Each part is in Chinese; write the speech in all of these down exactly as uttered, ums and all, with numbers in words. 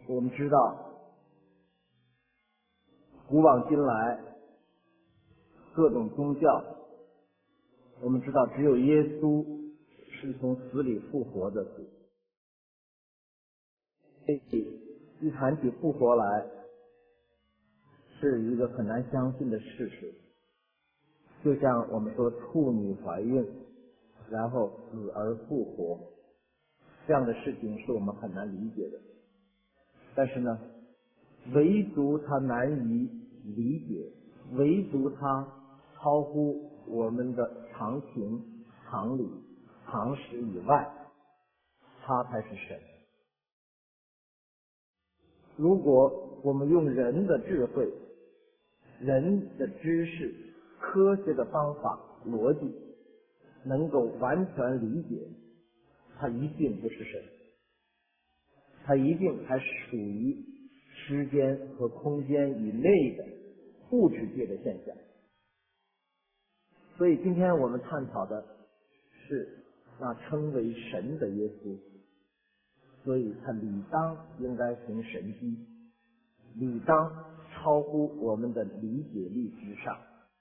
我们知道古往今来各种宗教，我们知道只有耶稣是从死里复活的主。一谈起复活来，是一个很难相信的事实。就像我们说处女怀孕，然后死而复活，这样的事情是我们很难理解的。但是呢，唯独它难以理解，唯独它超乎我们的常情、常理、常识以外，它才是神。如果我们用人的智慧、人的知识、科学的方法、逻辑，能够完全理解，它一定不是神，它一定还属于时间和空间以内的物质界的现象。所以今天我们探讨的是那称为神的耶稣，所以他理当应该行神迹，理当超乎我们的理解力之上。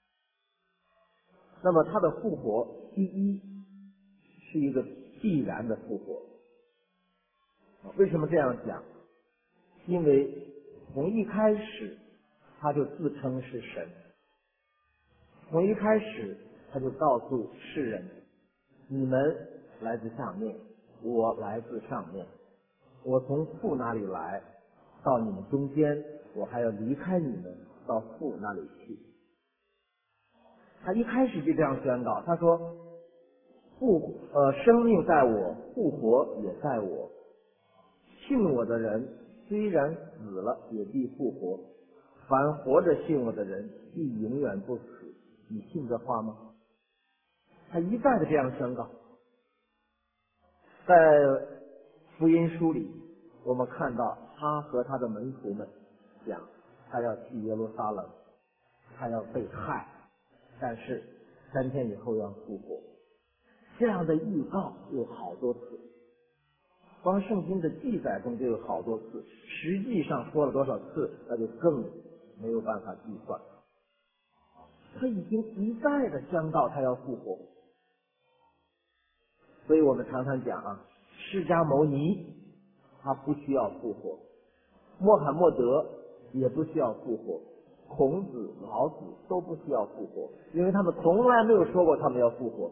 那么他的复活，第一是一个必然的复活。为什么这样讲？因为从一开始他就自称是神，从一开始他就告诉世人，你们来自下面，我来自上面，我从父那里来到你们中间，我还要离开你们到父那里去。他一开始就这样宣告，他说复呃生命在我，复活也在我，信我的人虽然死了也必复活，凡活着信我的人必永远不死。你信这话吗？他一再的这样宣告。在福音书里我们看到他和他的门徒们讲，他要去耶路撒冷，他要被害，但是三天以后要复活。这样的预告有好多次，光圣经的记载中就有好多次，实际上说了多少次那就更没有办法计算。他已经一再的宣告他要复活。所以我们常常讲啊，释迦牟尼他不需要复活，穆罕默德也不需要复活，孔子、老子都不需要复活，因为他们从来没有说过他们要复活。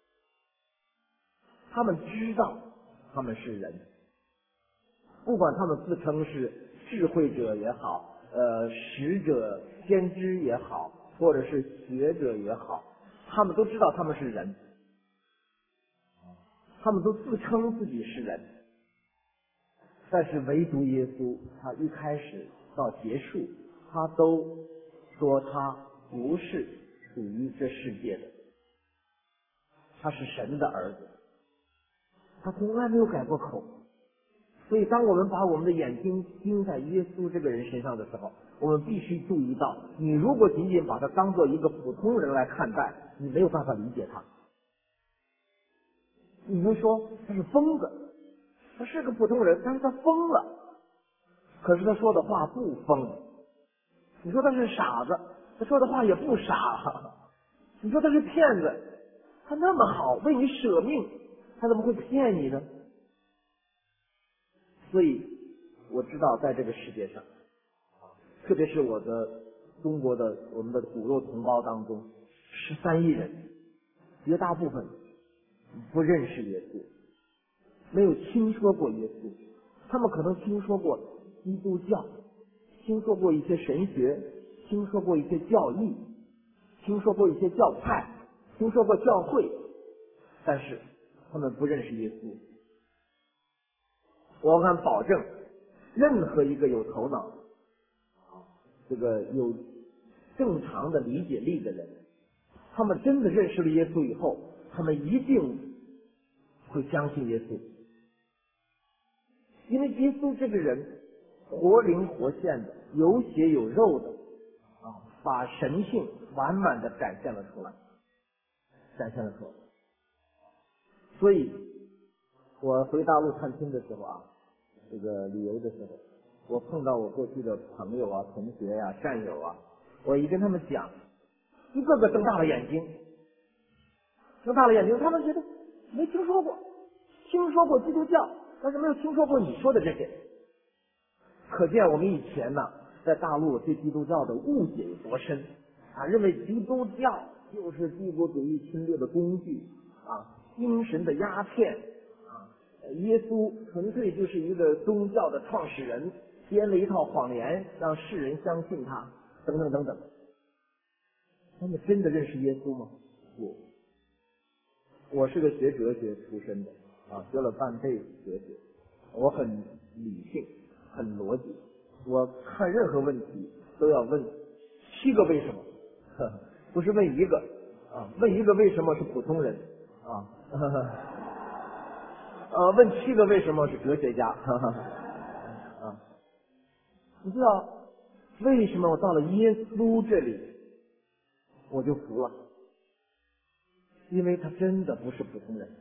他们知道他们是人，不管他们自称是智慧者也好，呃，使者、先知也好，或者是学者也好，他们都知道他们是人，他们都自称自己是人。但是唯独耶稣，他一开始到结束，他都说他不是属于这世界的，他是神的儿子，他从来没有改过口。所以当我们把我们的眼睛盯在耶稣这个人身上的时候，我们必须注意到，你如果仅仅把他当做一个普通人来看待，你没有办法理解他。你就说他是疯子，他是个普通人，但是他疯了，可是他说的话不疯。你说他是傻子，他说的话也不傻。你说他是骗子，他那么好，为你舍命，他怎么会骗你呢？所以我知道在这个世界上，特别是我的中国的我们的骨肉同胞当中，十三亿人，绝大部分不认识耶稣，没有听说过耶稣。他们可能听说过基督教，听说过一些神学，听说过一些教义，听说过一些教派，听说过教会，但是他们不认识耶稣。我敢保证，任何一个有头脑、这个有正常的理解力的人，他们真的认识了耶稣以后，他们一定会相信耶稣。因为耶稣这个人活灵活现的，有血有肉的啊，把神性完满的展现了出来，展现了出来。所以我回大陆探亲的时候啊，这个旅游的时候， 我碰到我过去的朋友啊、同学呀、啊、战友啊，我一跟他们讲，一个个睁大了眼睛，睁大了眼睛，他们觉得没听说过，听说过基督教，但是没有听说过你说的这些。可见我们以前呢，在大陆对基督教的误解有多深啊！认为基督教就是帝国主义侵略的工具啊，精神的鸦片啊，耶稣纯粹就是一个宗教的创始人，编了一套谎言让世人相信他，等等等等。他们真的认识耶稣吗？不。我是个学哲学出身的啊，学了半辈子哲学，我很理性，很逻辑。我看任何问题都要问七个为什么，呵呵不是问一个啊，问一个为什么是普通人啊，呵呵呃，问七个为什么是哲学家，呵呵啊，你知道为什么我到了耶稣这里我就服了？因为他真的不是普通人，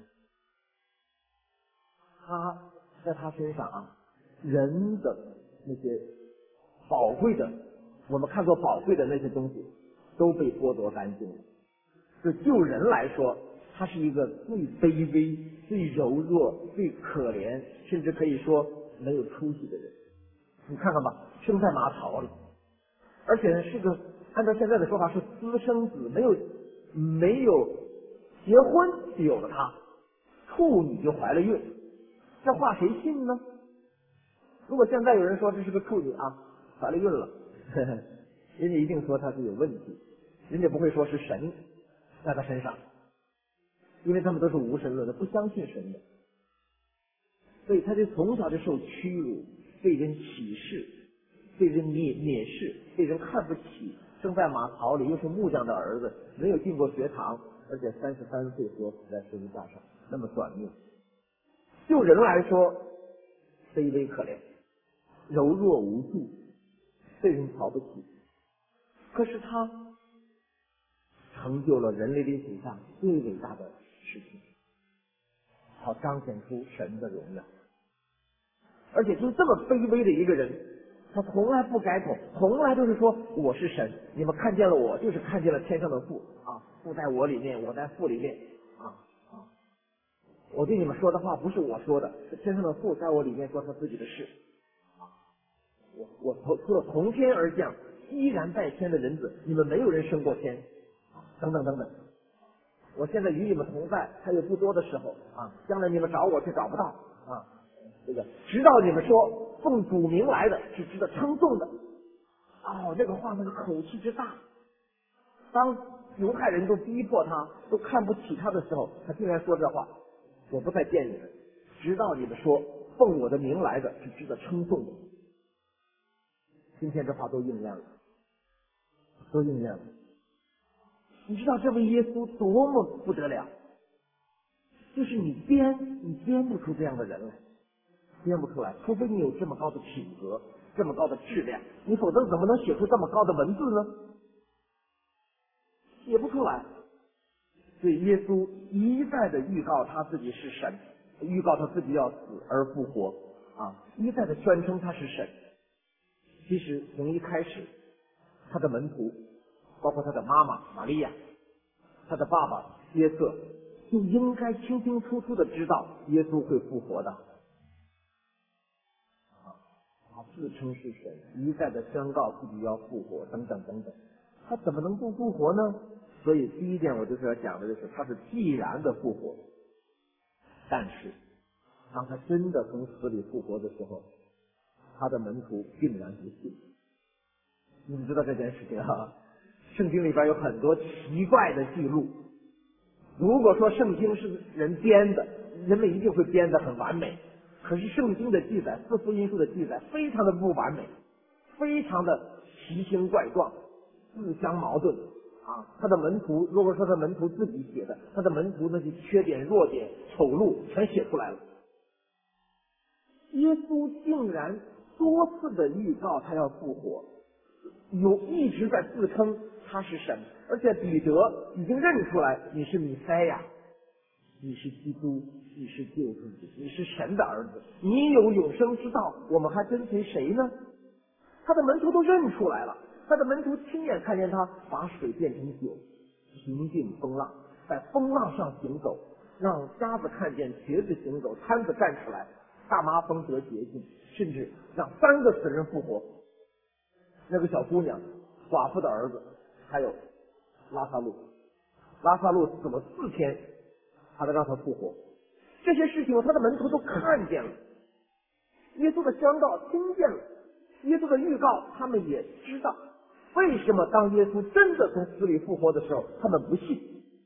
他在他身上啊，人的那些宝贵的，我们看作宝贵的那些东西都被剥夺干净了。就就人来说，他是一个最卑微、最柔弱、最可怜，甚至可以说没有出息的人。你看看吧，生在马槽里，而且是个按照现在的说法是私生子，没有没有结婚就有了他，处女就怀了孕，这话谁信呢？如果现在有人说这是个处女啊，怀了孕了，呵呵人家一定说他是有问题，人家不会说是神在他身上，因为他们都是无神论的，不相信神的，所以他就从小就受屈辱，被人歧视，被人蔑蔑视，被人看不起，生在马槽里，又是木匠的儿子，没有进过学堂，而且三十三岁说死在十字架上，那么短命。就人来说，卑微可怜，柔弱无助，被人瞧不起。可是他成就了人类历史上最伟大的事情，好彰显出神的荣耀。而且就这么卑微的一个人，他从来不改口，从来都是说我是神，你们看见了我，就是看见了天上的父啊，父在我里面，我在父里面啊啊！我对你们说的话不是我说的，是天上的父在我里面说他自己的事啊！我我从除了从天而降，依然在天的人子，你们没有人升过天，等等等等。我现在与你们同在，还有不多的时候啊，将来你们找我却找不到啊。这个直到你们说奉主名来的是值得称颂的，哦，这个话那个口气之大，当犹太人都逼迫他，都看不起他的时候，他竟然说这话：我不再见你们，直到你们说奉我的名来的是值得称颂的。今天这话都应验了，都应验了。你知道这位耶稣多么不得了？就是你编，你编不出这样的人来。编不出来，除非你有这么高的品格，这么高的质量，你否则怎么能写出这么高的文字呢？写不出来。所以耶稣一再的预告他自己是神，预告他自己要死而复活啊，一再的宣称他是神。其实从一开始，他的门徒，包括他的妈妈玛利亚，他的爸爸约瑟，就应该清清楚楚的知道耶稣会复活的。他自称是神，一再的宣告自己要复活，等等等等，他怎么能不复活呢？所以第一点我就是要讲的就是他是必然的复活，但是当他真的从死里复活的时候，他的门徒竟然不信。你们知道这件事情啊？圣经里边有很多奇怪的记录。如果说圣经是人编的，人们一定会编得很完美。可是圣经的记载，四福音书的记载非常的不完美，非常的奇形怪状，自相矛盾啊！他的门徒，如果说他门徒自己写的，他的门徒那些缺点、弱点、丑陋全写出来了。耶稣竟然多次的预告他要复活，有一直在自称他是神，而且彼得已经认出来你是弥赛亚， 你是基督，你是救主，你是神的儿子，你有永生之道，我们还跟随谁呢？他的门徒都认出来了，他的门徒亲眼看见他把水变成酒，平静风浪，在风浪上行走，让瞎子看见，瘸子行走，瘫子站起来，大麻风得洁净，甚至让三个死人复活。那个小姑娘，寡妇的儿子，还有拉撒路，拉撒路死了四天，还得让他复活。这些事情他的门徒都看见了，耶稣的宣告听见了，耶稣的预告他们也知道。为什么当耶稣真的从死里复活的时候，他们不信？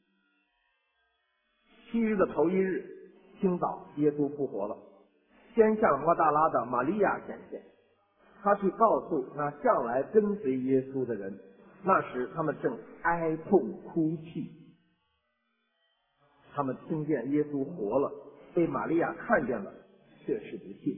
七日的头一日清早，耶稣复活了，先向抹大拉的玛利亚显现，他去告诉那向来跟随耶稣的人，那时他们正哀痛哭泣。他们听见耶稣活了，被玛利亚看见了，却是不信。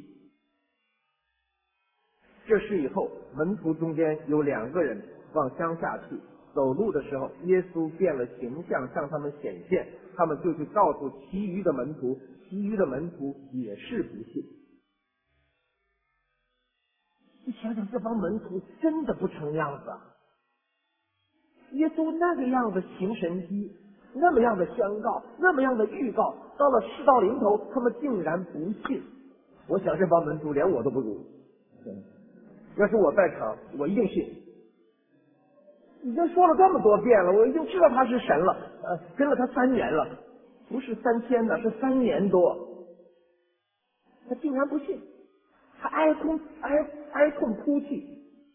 这事以后，门徒中间有两个人往乡下去，走路的时候，耶稣变了形象向他们显现，他们就去告诉其余的门徒，其余的门徒也是不信。你想想，这帮门徒真的不成样子啊！耶稣那个样子行神迹，那么样的宣告，那么样的预告，到了事到临头，他们竟然不信。我想这帮门徒连我都不如。要是我在场，我一定信。已经说了这么多遍了，我已经知道他是神了，呃，跟了他三年了，不是三天呢，是三年多，他竟然不信，他哀痛哀哀痛哭泣。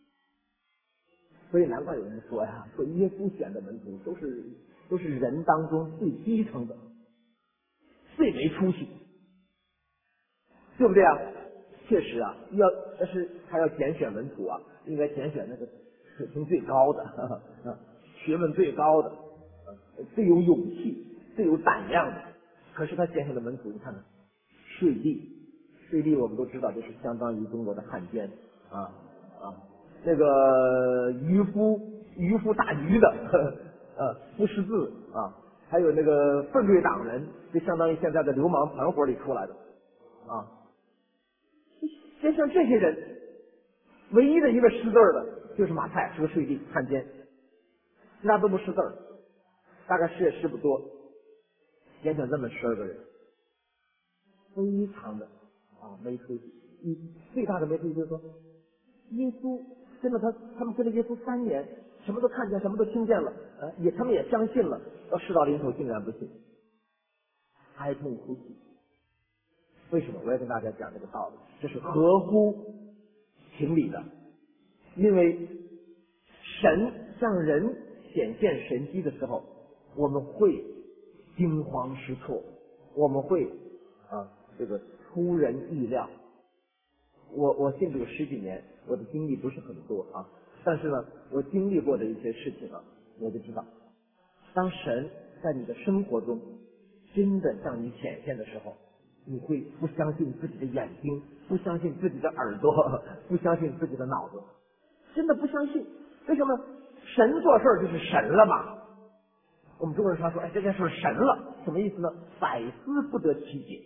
所以难怪有人说呀，说耶稣选的门徒都是都是人当中最低层的，最没出息，对不对啊？确实啊，要但是他要拣选门徒啊，应该拣选那个水平最高的、呵呵学问最高的、最有勇气、最有胆量的。可是他拣选的门徒，你看看，税吏，税吏我们都知道，就是相当于中国的汉奸啊啊，那个渔夫，渔夫打鱼的，呵呵呃，不识字啊，还有那个分队党人，就相当于现在的流氓团伙里出来的啊。就像这些人，唯一的一个识字的就是马太，是个税吏汉奸，其他都不识字，大概识也识不多。拣选这么十二个人，非常的啊没出息。你最大的没出息就是说，耶稣跟着他，他们跟着耶稣三年，什么都看见，什么都听见了，呃，也他们也相信了，到事到临头竟然不信，哀痛哭泣。为什么？我要跟大家讲这个道理，这是合乎情理的。因为神向人显现神迹的时候，我们会惊慌失措，我们会啊这个出人意料。我我信主十几年，我的经历不是很多啊，但是呢，我经历过的一些事情啊，我就知道，当神在你的生活中真的向你显现的时候，你会不相信自己的眼睛，不相信自己的耳朵，不相信自己的脑子，真的不相信。为什么？神做事就是神了嘛。我们中国人常说，哎，这件事神了，什么意思呢？百思不得其解。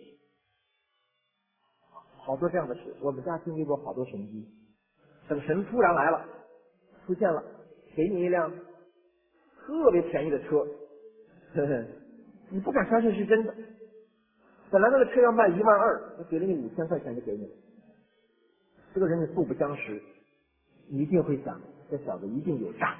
好多这样的事，我们家经历过好多神迹。等神突然来了，出现了，给你一辆特别便宜的车，呵呵，你不敢相信是真的。本来那个车要卖一万二，就给了你五千块钱就给你了。这个人你素不相识，你一定会想，这小子一定有诈，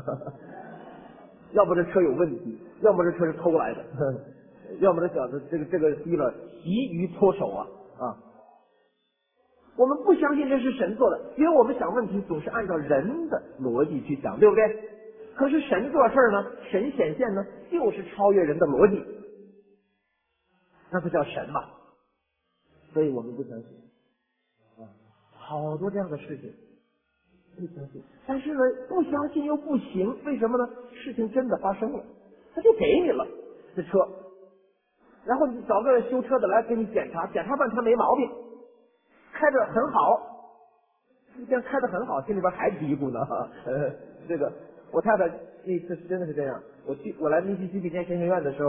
要不这车有问题，要么这车是偷来的，呵呵，要么这小子这个这个低了急于脱手啊啊！我们不相信这是神做的，因为我们想问题总是按照人的逻辑去想，对不对？可是神做事呢，神显现呢，就是超越人的逻辑。那就叫神嘛，所以我们不相信啊，好多这样的事情不相信，但是呢，不相信又不行，为什么呢？事情真的发生了，他就给你了这车，然后你找个修车的来给你检查，检查半天没毛病，开着很好，一边开得很好，心里边还嘀咕呢。呃，这个我太太那次真的是这样，我去我来密西西比念神学院的时候。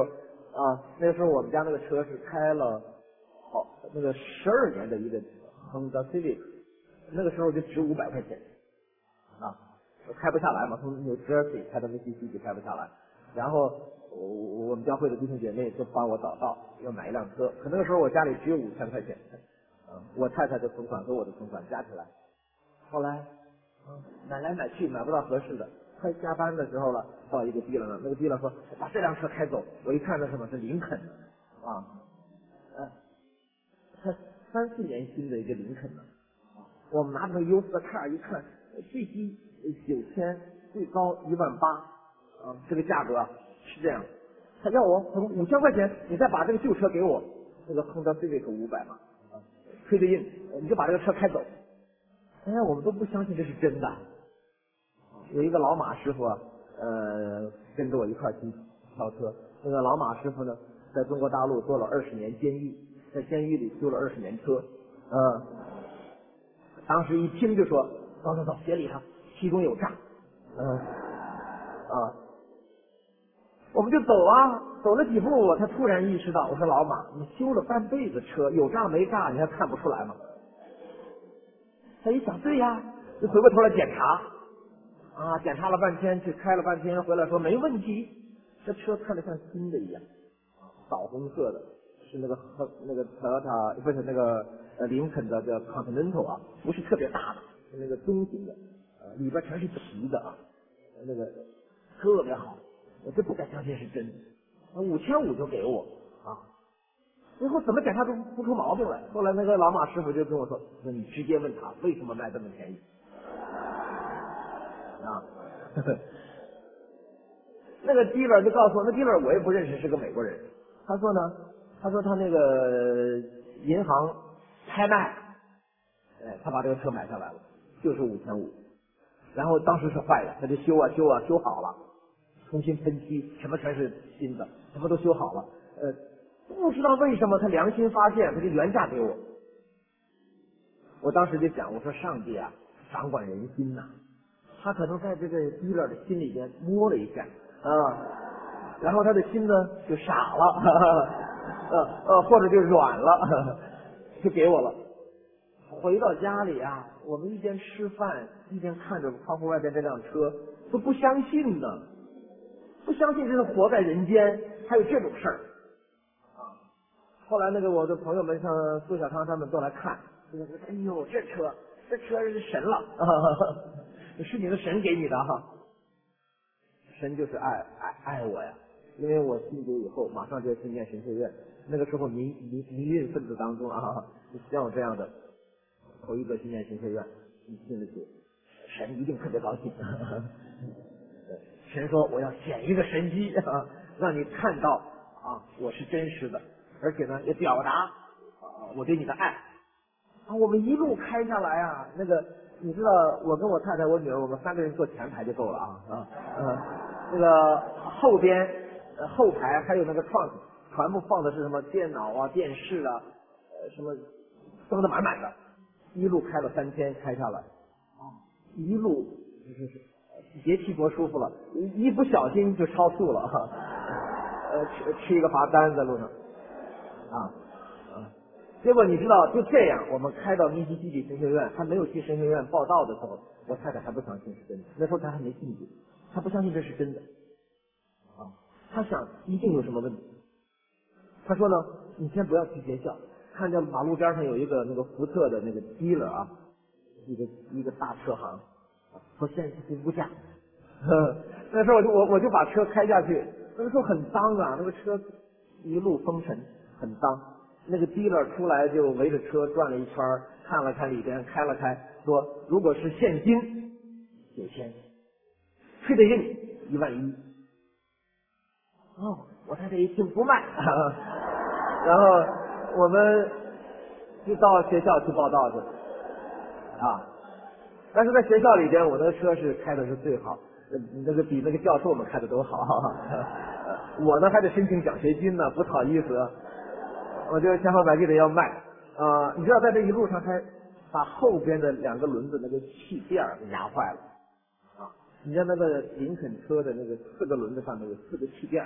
啊，那个时候我们家那个车是开了好那个十二年的一个 Honda Civic， 那个时候就值五百块钱啊，我开不下来嘛，从 New Jersey 开到密西西比开不下来，然后我我们教会的弟兄姐妹就帮我找到要买一辆车，可那个时候我家里只有五千块钱，啊，我太太的存款和我的存款加起来，后来啊买来买去买不到合适的。快下班的时候了，到一个地了呢，那个地了说把这辆车开走，我一看那什么是林肯啊，呃，才三四年新的一个林肯呢，啊，我们拿着那个 U 四 car 一看，最低九千，最高一万八，啊，这个价格啊是这样，他要我他说五千块钱，你再把这个旧车给我，那个 Honda Civic 五百嘛，啊，推着印，你就把这个车开走，哎呀，我们都不相信这是真的。有一个老马师傅啊，呃，跟着我一块儿去跳车。那个老马师傅呢，在中国大陆坐了二十年监狱，在监狱里修了二十年车。呃，当时一听就说：“走走走，协理他，其中有诈。”嗯、呃，啊，我们就走啊，走了几步，我才突然意识到，我说老马，你修了半辈子车，有诈没诈，你还看不出来吗？他一想，对呀，就回过头来检查。啊，检查了半天，去开了半天，回来说没问题，这车看着像新的一样，枣红色的，是那个那个 Toyota 不是那个呃林肯的叫 Continental 啊，不是特别大的，是那个中型的，呃里边全是皮的啊，那个特别好，我真不敢相信是真的，五千五就给我啊，最后怎么检查都不出毛病来。后来那个老马师傅就跟我说，那你直接问他为什么卖这么便宜。啊，那个 dealer 就告诉我，那 dealer 我也不认识，是个美国人。他说呢，他说他那个银行拍卖，哎，他把这个车买下来了，就是五千五。然后当时是坏的，他就修啊修啊修好了，重新喷漆，什么全是新的，什么都修好了。呃，不知道为什么他良心发现，他就原价给我。我当时就想，我说上帝啊，掌管人心呐、啊。他可能在这个 dealer 的心里边摸了一下啊，然后他的心呢就傻了，呵呵呃呃，或者就软了，呵呵就给我了。回到家里啊，我们一边吃饭一边看着窗户外边这辆车，都不相信呢，不相信这是活在人间，还有这种事儿啊。后来那个我的朋友们像苏小康他们都来看，就说：“哎呦，这车这车是神了。呵呵”是你的神给你的哈，神就是爱爱爱我呀，因为我信主以后马上就要去念神学院，那个时候民民民运分子当中啊，像我这样的头一个去念神学院，你信了主，神一定特别高兴。神说我要显一个神迹啊，让你看到啊我是真实的，而且呢也表达啊我对你的爱啊。我们一路开下来啊，那个。你知道，我跟我太太、我女儿，我们三个人坐前排就够了啊啊嗯，那个后边、呃、后排还有那个trunk，全部放的是什么电脑啊、电视啊，呃，什么装的满满的。一路开了三天，开下来，啊，一路就是节气多舒服了，一不小心就超速了，哈，呃，吃吃一个罚单在路上，啊。结果你知道，就这样，我们开到密西西比神学院，他没有去神学院报道的时候，我太太还不相信是真的。那时候他还没信主，他不相信这是真的，啊，他想一定有什么问题。他说呢，你先不要去学校，看见马路边上有一个那个福特的那个 dealer 啊，一个一个大车行，说现在是无价。那时候我就我我就把车开下去，那个时候很脏啊，那个车一路风尘，很脏。那个 dealer 出来就围着车转了一圈，看了看里边，开了开，说如果是现金九千，退的印一万一。哦，我太太一听不卖，然后我们就到学校去报道去啊。但是在学校里边，我那个车是开的是最好，那个比那个教授们开的都好。我呢还得申请奖学金呢，不好意思。我就千方百计的要卖啊、呃！你知道，在这一路上还把后边的两个轮子那个气垫给压坏了啊！你看那个林肯车的那个四个轮子上面有四个气垫，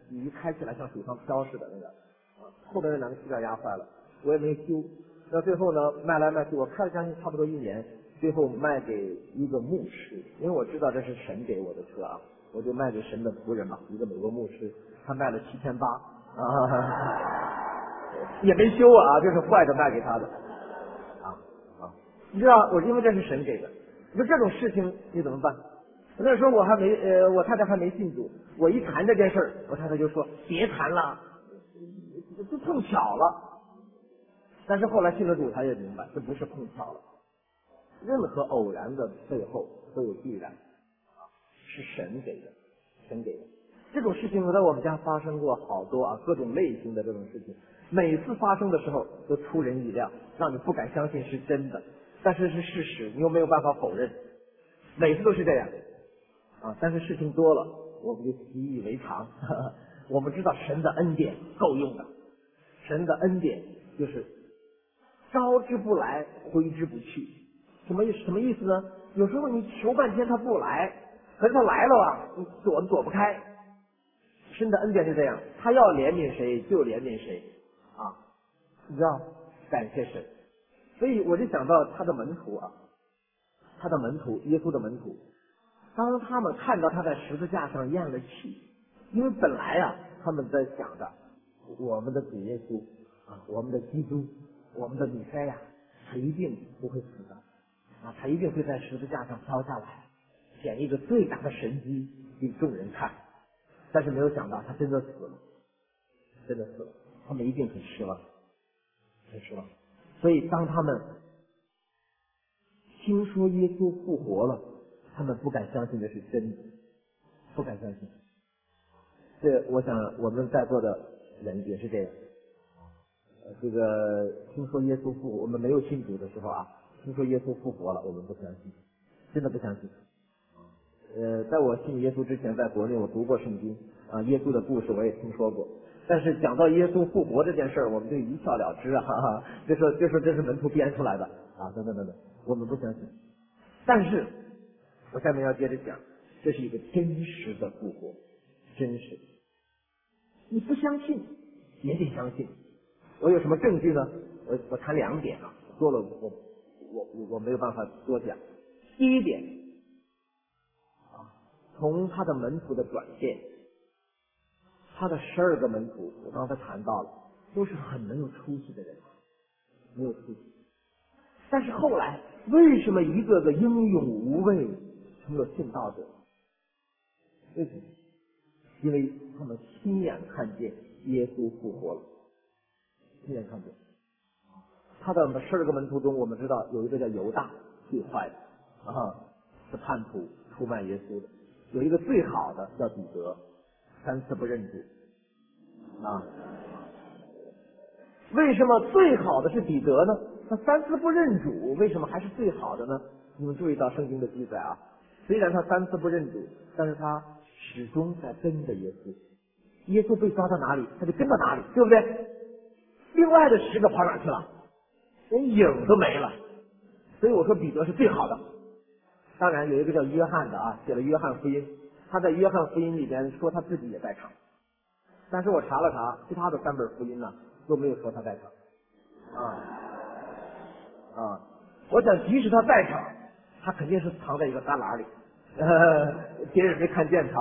雨开起来像水上漂似的那个，啊，后边那两个膝盖压坏了，我也没修。到最后呢，卖来卖去，我开了将近差不多一年，最后卖给一个牧师，因为我知道这是神给我的车啊，我就卖给神的仆人嘛，一个美国牧师，他卖了七千八啊，也没修啊，这是坏的卖给他的，啊啊，你知道我因为这是神给的，你说这种事情你怎么办？那时候我还没呃，我太太还没信主，我一谈这件事儿，我太太就说别谈了，就碰巧了。但是后来信了主，他也明白这不是碰巧了，任何偶然的背后都有必然，啊，是神给的，神给的。这种事情在我们家发生过好多啊，各种类型的这种事情，每次发生的时候都出人意料，让你不敢相信是真的，但是是事实，你又没有办法否认，每次都是这样啊。但是事情多了，我们就习以为常，呵呵，我们知道神的恩典够用的，神的恩典就是招之不来，挥之不去。什么什么意思呢？有时候你求半天他不来，可是他来了啊，你躲躲不开。神的恩典是这样，他要怜悯谁就怜悯谁啊，你知道？感谢神。所以我就想到他的门徒啊，他的门徒，耶稣的门徒，当他们看到他在十字架上咽了气，因为本来啊，他们在想着我们的主耶稣啊，我们的基督，我们的弥赛亚，他一定不会死的啊，他一定会在十字架上飘下来，显一个最大的神迹给众人看。但是没有想到他真的死了，真的死了，他们一定很失望，很失望。所以当他们听说耶稣复活了，他们不敢相信这是真的，不敢相信。这我想我们在座的人也是这样。呃，这个听说耶稣复活，我们没有信主的时候啊，听说耶稣复活了，我们不相信，真的不相信。呃，在我信耶稣之前，在国内我读过圣经啊，耶稣的故事我也听说过，但是讲到耶稣复活这件事儿，我们就一笑了之啊，哈哈，就说就说这是门徒编出来的啊，等等等等，我们不相信。但是我下面要接着讲，这是一个真实的复活，真实。你不相信也得相信。我有什么证据呢？我我谈两点啊，多了我我我我没有办法多讲。第一点。从他的门徒的转变，他的十二个门徒，我刚才谈到了，都是很没有出息的人，没有出息。但是后来为什么一个个英勇无畏成了殉道者？为什么？因为他们亲眼看见耶稣复活了，亲眼看见。他的十二个门徒中，我们知道有一个叫犹大，最坏的啊，是叛徒，出卖耶稣的。有一个最好的叫彼得，三次不认主啊。为什么最好的是彼得呢？他三次不认主，为什么还是最好的呢？你们注意到圣经的记载啊，虽然他三次不认主，但是他始终在跟着耶稣。耶稣被抓到哪里，他就跟到哪里，对不对？另外的十个跑哪去了？连影都没了。所以我说彼得是最好的。当然有一个叫约翰的啊，写了约翰福音，他在约翰福音里边说他自己也在场，但是我查了查，其他的三本福音呢都没有说他在场啊啊！我想即使他在场，他肯定是藏在一个旮旯里，呃，别人没看见他。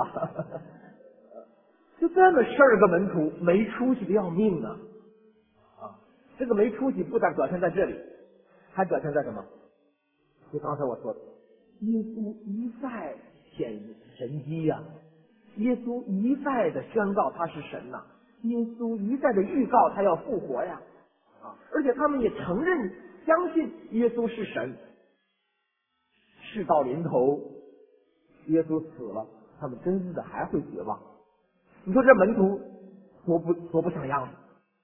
就这么十二个门徒没出息的要命啊！啊，这个没出息不但表现在这里，还表现在什么？就刚才我说的。耶稣一再显神迹呀、啊，耶稣一再的宣告他是神呐、啊，耶稣一再的预告他要复活呀，啊，而且他们也承认相信耶稣是神。事到临头，耶稣死了，他们真的还会绝望。你说这门徒多不多不像样子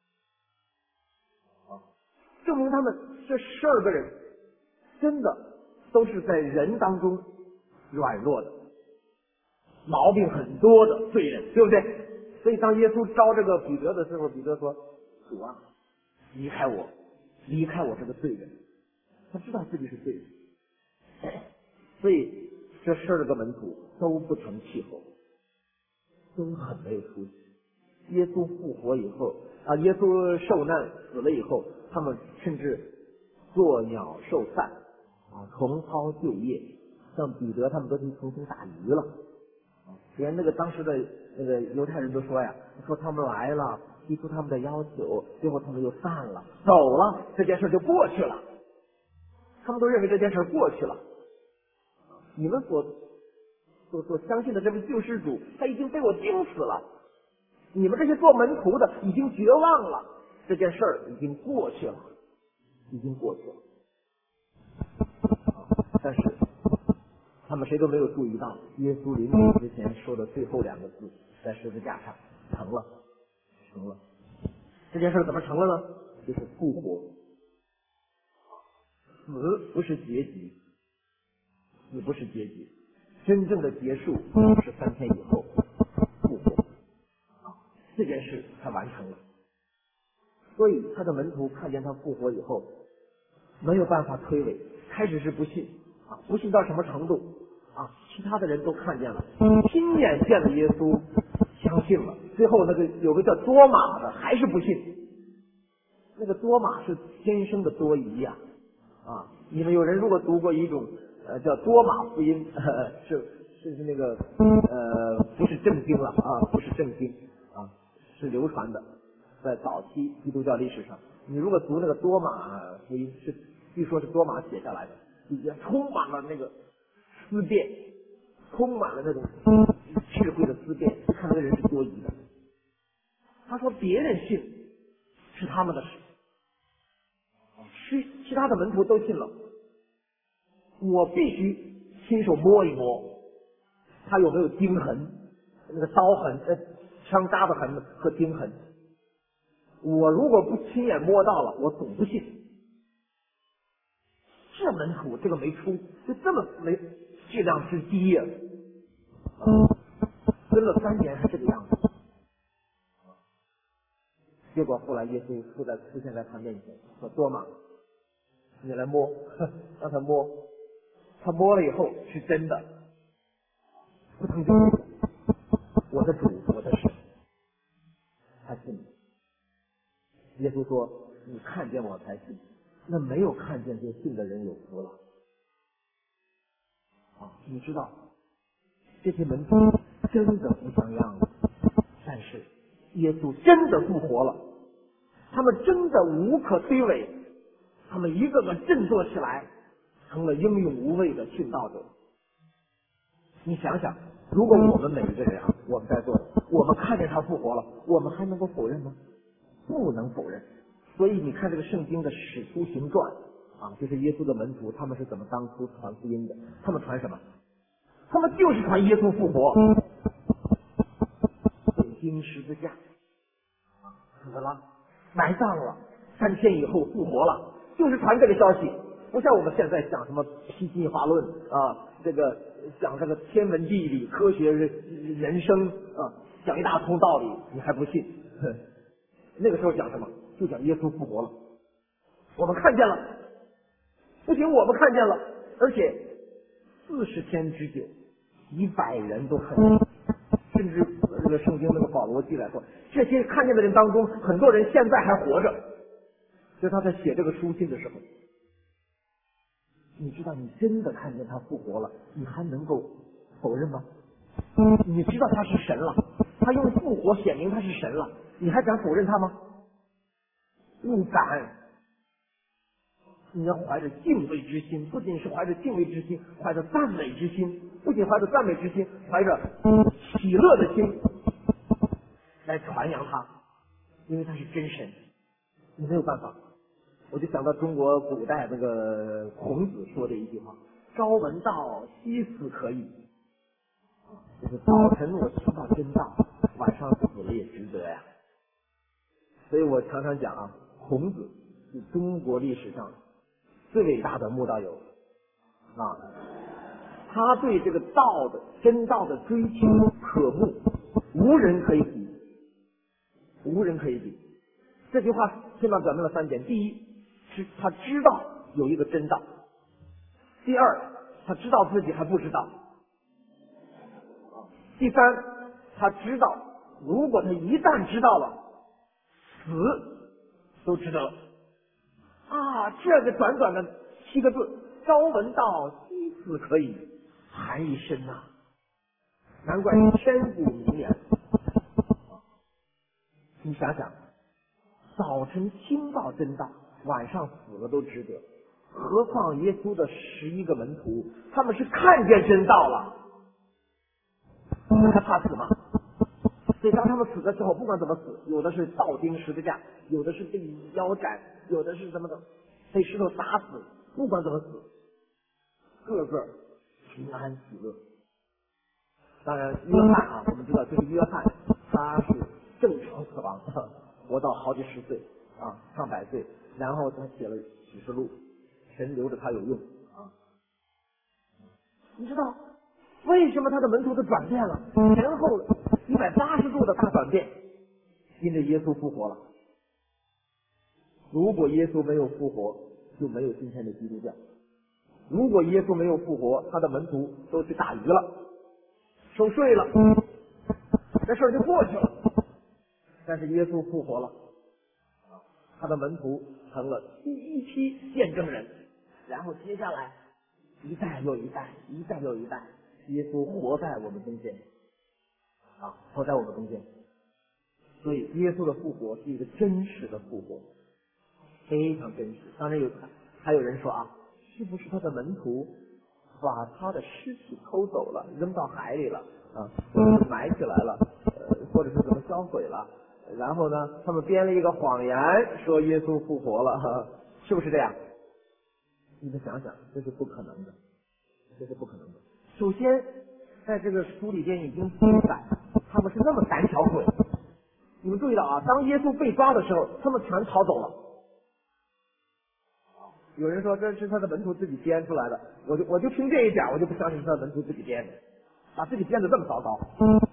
啊？证明他们这十二个人真的都是在人当中软弱的，毛病很多的罪人，对不对？所以当耶稣招这个彼得的时候，彼得说：“主啊，离开我，离开我这个罪人。”他知道自己是罪人，所以这十二个门徒都不成气候，都很没有出息， 耶稣复活以后啊，耶稣受难死了以后，他们甚至作鸟兽散啊，重操旧业，像彼得他们都去重新打鱼了。连那个当时的那个犹太人都说呀，说他们来了，提出他们的要求，最后他们又散了，走了，这件事就过去了。他们都认为这件事过去了。你们所所所相信的这位救世主，他已经被我钉死了。你们这些做门徒的已经绝望了，这件事儿已经过去了，已经过去了。但是他们谁都没有注意到，耶稣临死之前说的最后两个字，在十字架上成了，成了。这件事怎么成了呢？就是复活。死不是结局，死不是结局，真正的结束是三天以后复活。这件事他完成了，所以他的门徒看见他复活以后，没有办法推诿。开始是不信啊，不信到什么程度啊？其他的人都看见了，亲眼见了耶稣，相信了。最后那个有个叫多马的还是不信。那个多马是天生的多疑呀、啊，啊！你们有人如果读过一种呃叫多马福音，呃、是是是那个呃不是正经了啊，不是正经啊，是流传的，在早期基督教历史上，你如果读那个多马福音，是据说是多马写下来的，里面充满了那个思辨，充满了那种智慧的思辨，看那个人是多疑的。他说别人信是他们的事，是其他的门徒都信了，我必须亲手摸一摸他有没有钉痕，那个刀痕呃枪扎的痕和钉痕，我如果不亲眼摸到了，我总不信。这门徒这个没出，就这么没质量之低呀、啊！跟了三年是这个样子，结果后来耶稣出在出现在他面前，说多马，你来摸，让他摸，他摸了以后是真的，不疼就不疼，我的主，我的神，他信了。耶稣说：“你看见我才信。”那没有看见就信的人有福了。啊，你知道，这些门徒真的不像样子，但是耶稣真的复活了，他们真的无可推诿，他们一个个振作起来，成了英勇无畏的殉道者。你想想，如果我们每一个人啊，我们在座的，我们看见他复活了，我们还能够否认吗？不能否认。所以你看这个圣经的使徒行传啊，就是耶稣的门徒他们是怎么当初传福音的？他们传什么？他们就是传耶稣复活，北京十字架死了，埋葬了，三天以后复活了，就是传这个消息。不像我们现在讲什么批进化论啊，这个讲这个天文地理、科学、人生啊，讲一大通道理，你还不信？那个时候讲什么？就讲耶稣复活了，我们看见了，不仅我们看见了，而且四十天之久，几百人都看见，甚至这个圣经那个保罗记来说，这些看见的人当中，很多人现在还活着。所以他在写这个书信的时候，你知道，你真的看见他复活了，你还能够否认吗？你知道他是神了，他用复活显明他是神了，你还敢否认他吗？不敢。你要怀着敬畏之心，不仅是怀着敬畏之心，怀着赞美之心，不仅怀着赞美之心，怀着喜乐的心来传扬他，因为他是真神，你没有办法。我就想到中国古代那个孔子说的一句话：朝闻道，夕死可矣。就是早晨我听到真道，晚上死了也值得呀。所以我常常讲啊，孔子是中国历史上最伟大的慕道友啊，他对这个道的真道的追求渴慕，无人可以比，无人可以比。这句话起码表明了三点：第一，是他知道有一个真道；第二，他知道自己还不知道；第三，他知道如果他一旦知道了，死都值得了。啊，这个短短的七个字，朝闻道，夕死可以，含义深呐、啊，难怪千古名言。你想想，早晨听到真道，晚上死了都值得，何况耶稣的十一个门徒，他们是看见真道了，他怕死吗？所以当他们死的时候，不管怎么死，有的是倒钉十字架，有的是被腰斩，有的是什么的被石头打死，不管怎么死，个个平安喜乐。当然约翰啊，我们知道这个约翰他是正常死亡，活到好几十岁啊，上百岁，然后他写了启示录，神留着他有用啊。你知道为什么他的门徒都转变了？前后一百八十度的大转变，因为耶稣复活了。如果耶稣没有复活，就没有今天的基督教。如果耶稣没有复活，他的门徒都去打鱼了，收税了，这事儿就过去了。但是耶稣复活了，他的门徒成了第一批见证人，然后接下来一代又一代，一代又一代，耶稣活在我们中间，啊，活在我们中间。所以耶稣的复活是一个真实的复活，非常真实。当然有还有人说啊，是不是他的门徒把他的尸体偷走了，扔到海里了啊，或者是埋起来了，呃，或者是怎么销毁了？然后呢，他们编了一个谎言，说耶稣复活了，呵，是不是这样？你们想想，这是不可能的，这是不可能的。首先，在这个书里边已经记载，他们是那么胆小鬼。你们注意到啊，当耶稣被抓的时候，他们全逃走了。有人说这是他的门徒自己编出来的，我就我就听这一点，我就不相信是他的门徒自己编的，把自己编得这么糟糕。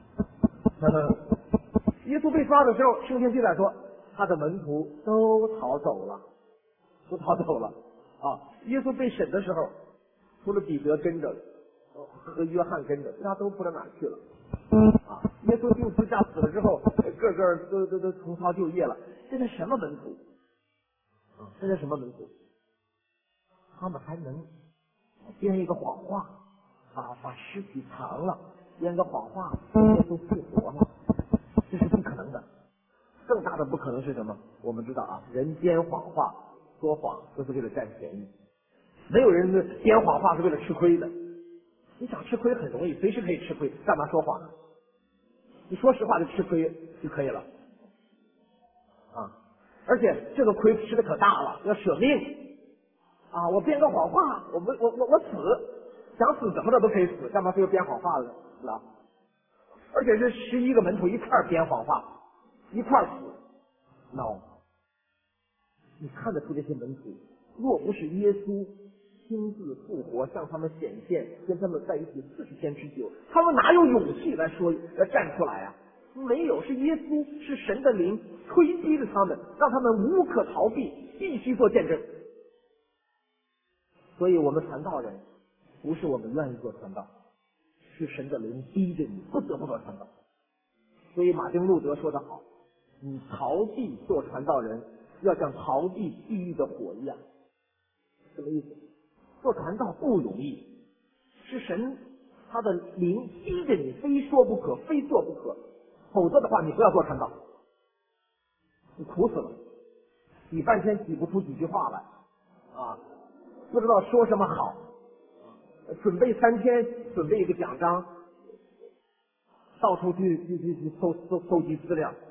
耶稣被抓的时候，圣经记载说，他的门徒都逃走了，都逃走了啊！耶稣被审的时候，除了彼得跟着，和约翰跟着，其他都不知道哪去了啊！耶稣定十字架死了之后，个个都都都重操旧业了。这是什么门徒？啊，这是什么门徒？他们还能编一个谎话，把把尸体藏了，编个谎话，耶稣复活了。这是不可能的。更大的不可能是什么？我们知道啊，人编谎话、说谎都是为了占便宜，没有人编谎话是为了吃亏的。你想吃亏很容易，随时可以吃亏，干嘛说谎？你说实话就吃亏就可以了啊！而且这个亏吃的可大了，要舍命啊！我编个谎话，我我我我死，想死怎么的都可以死，干嘛非要编谎话了？是吧？而且是十一个门徒一块儿编谎话，一块儿死。no， 你看得出这些门徒，若不是耶稣亲自复活向他们显现，跟他们在一起四十天之久，他们哪有勇气来说来站出来啊？没有，是耶稣，是神的灵推逼着他们，让他们无可逃避，必须做见证。所以我们传道人不是我们愿意做传道，是神的灵逼着你不得不做传道。所以马丁路德说得好，你逃避做传道人，要像逃避地狱的火一样。什么意思？做传道不容易，是神他的灵逼着你，非说不可，非做不可，否则的话你不要做传道，你苦死了，挤半天挤不出几句话来啊，不知道说什么好，准备三天准备一个奖章，到处去去去去搜搜搜集资料。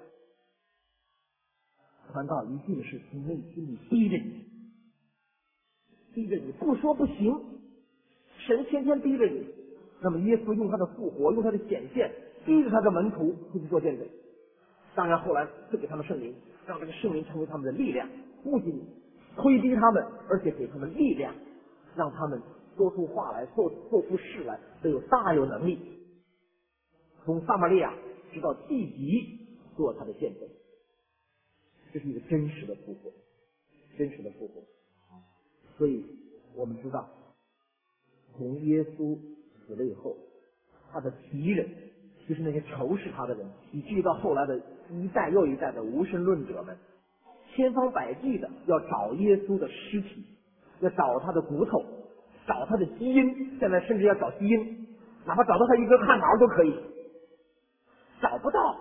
传道一定是从内心里逼着你，逼着你不说不行，神天天逼着你。那么耶稣用他的复活，用他的显现，逼着他的门徒去做见证。当然后来赐给他们圣灵，让这个圣灵成为他们的力量，不仅推逼他们，而且给他们力量，让他们说出话来，做做出事来，都有大有能力。从撒玛利亚直到地极做他的见证，这是一个真实的复活，真实的复活。所以我们知道，从耶稣死了以后，他的敌人就是那些仇视他的人，以至于到后来的一代又一代的无神论者们，千方百计的要找耶稣的尸体，要找他的骨头，找他的基因，现在甚至要找基因，哪怕找到他一根汗毛都可以，找不到，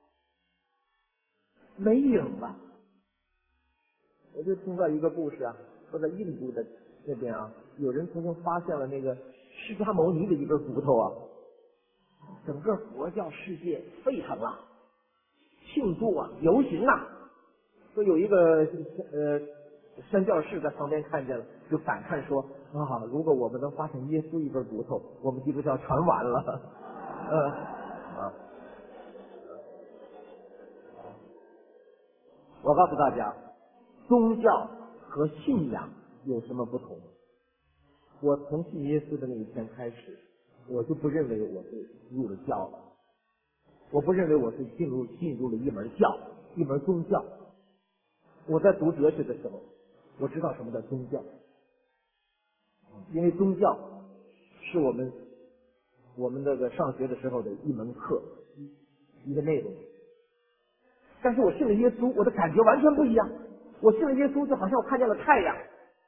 没影了。我就听到一个故事啊，说在印度的那边啊，有人曾经发现了那个释迦牟尼的一根骨头啊，整个佛教世界沸腾了，庆祝啊，游行啊。说有一个呃宣教士在旁边看见了，就感叹说啊，如果我们能发现耶稣一根骨头，我们基督教传完了。呃啊，我告诉大家，宗教和信仰有什么不同？我从信耶稣的那一天开始，我就不认为我是入了教了，我不认为我是进入进入了一门教，一门宗教。我在读哲学的时候，我知道什么叫宗教，因为宗教是我们我们这个上学的时候的一门课，一个内容。但是我信了耶稣，我的感觉完全不一样。我信了耶稣，就好像我看见了太阳。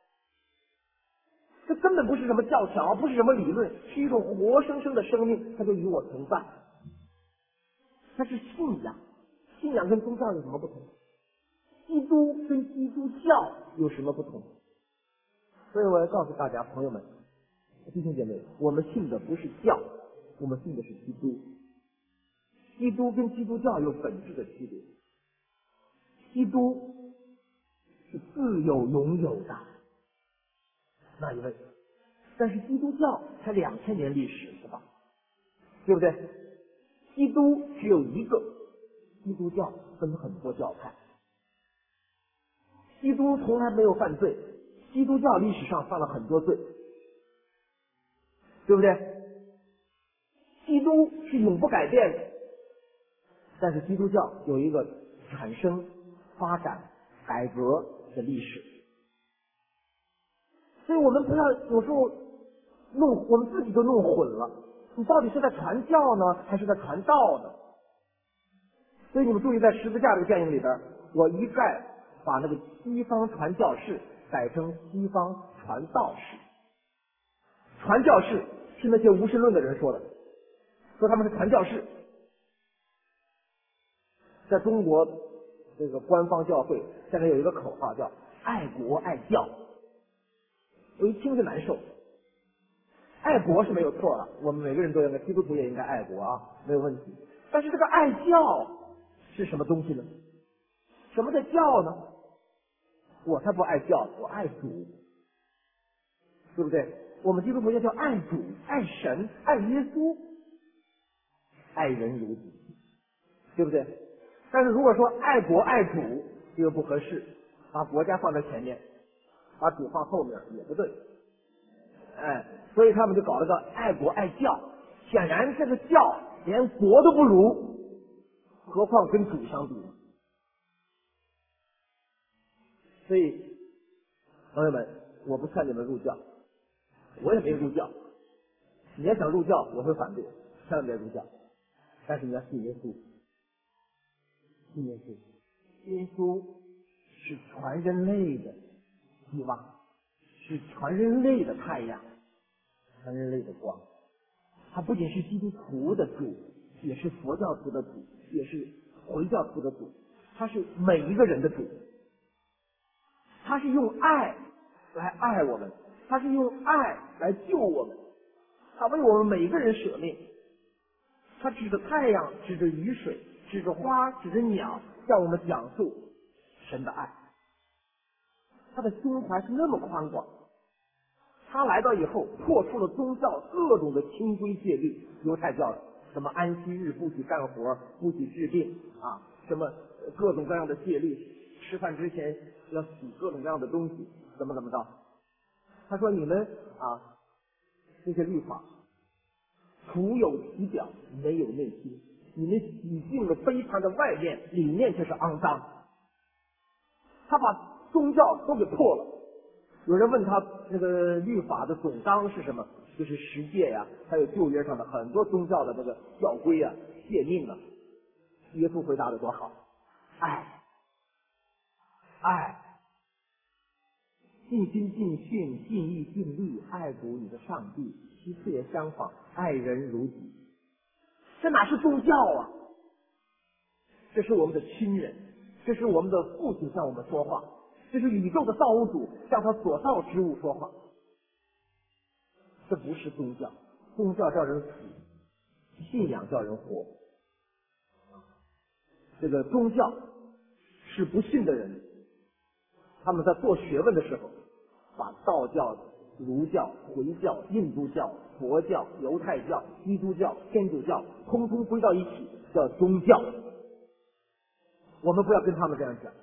这根本不是什么教条，不是什么理论，是一种活生生的生命，它就与我同在。它是信仰，信仰跟宗教有什么不同？基督跟基督教有什么不同？所以我要告诉大家，朋友们、弟兄姐妹，我们信的不是教，我们信的是基督。基督跟基督教有本质的区别。基督是自有永有的那一位，但是基督教才两千年历史，是吧？对不对？基督只有一个，基督教分很多教派。基督从来没有犯罪，基督教历史上犯了很多罪，对不对？基督是永不改变的，但是基督教有一个产生、发展、改革的历史。所以我们不要有时候弄，我们自己都弄混了。你到底是在传教呢，还是在传道呢？所以你们注意，在十字架这个电影里边，我一概把那个西方传教士改成西方传道士。传教士是那些无神论的人说的，说他们是传教士。在中国这个官方教会现在有一个口号叫爱国爱教，我一听就难受。爱国是没有错的，我们每个人都应该，基督徒也应该爱国啊，没有问题。但是这个爱教是什么东西呢？什么叫教呢？我才不爱教，我爱主，对不对？我们基督徒要叫爱主、爱神、爱耶稣、爱人如己，对不对？但是如果说爱国爱主，这个不合适，把国家放在前面，把主放后面也不对。哎，所以他们就搞了个爱国爱教，显然这个教连国都不如，何况跟主相比呢？所以朋友们，我不劝你们入教，我也没入教。你要想入教，我会反对，千万别入教。但是你要信耶稣，信耶稣，耶稣是全人类的希望，是全人类的太阳，全人类的光。他不仅是基督徒的主，也是佛教徒的主，也是回教徒的主，他是每一个人的主。他是用爱来爱我们，他是用爱来救我们，他为我们每一个人舍命。他指着太阳，指着雨水，指着花，指着鸟，向我们讲述神的爱。他的胸怀是那么宽广。他来到以后，破除了宗教各种的清规戒律，犹太教什么安息日不许干活，不许治病啊，什么各种各样的戒律，吃饭之前要洗各种各样的东西，怎么怎么着。他说你们啊，这些律法徒有其表，没有内心，你们洗净了非常的外面，里面却是肮脏。他把宗教都给破了。有人问他那个律法的总纲是什么？ 就是十诫呀，还有旧约上的很多宗教的那个教规啊、诫命啊。耶稣回答的多好，爱，爱，尽心尽性尽意尽力爱主你的上帝，其次也相仿，爱人如己。这哪是宗教啊？这是我们的亲人，这是我们的父亲向我们说话，这是宇宙的造物主向他所造之物说话。这不是宗教，宗教叫人死，信仰叫人活。这个宗教是不信的人，他们在做学问的时候，把道教、儒教、回教、印度教、佛教、犹太教、基督教、天主教通通归到一起，叫宗教。我们不要跟他们这样讲，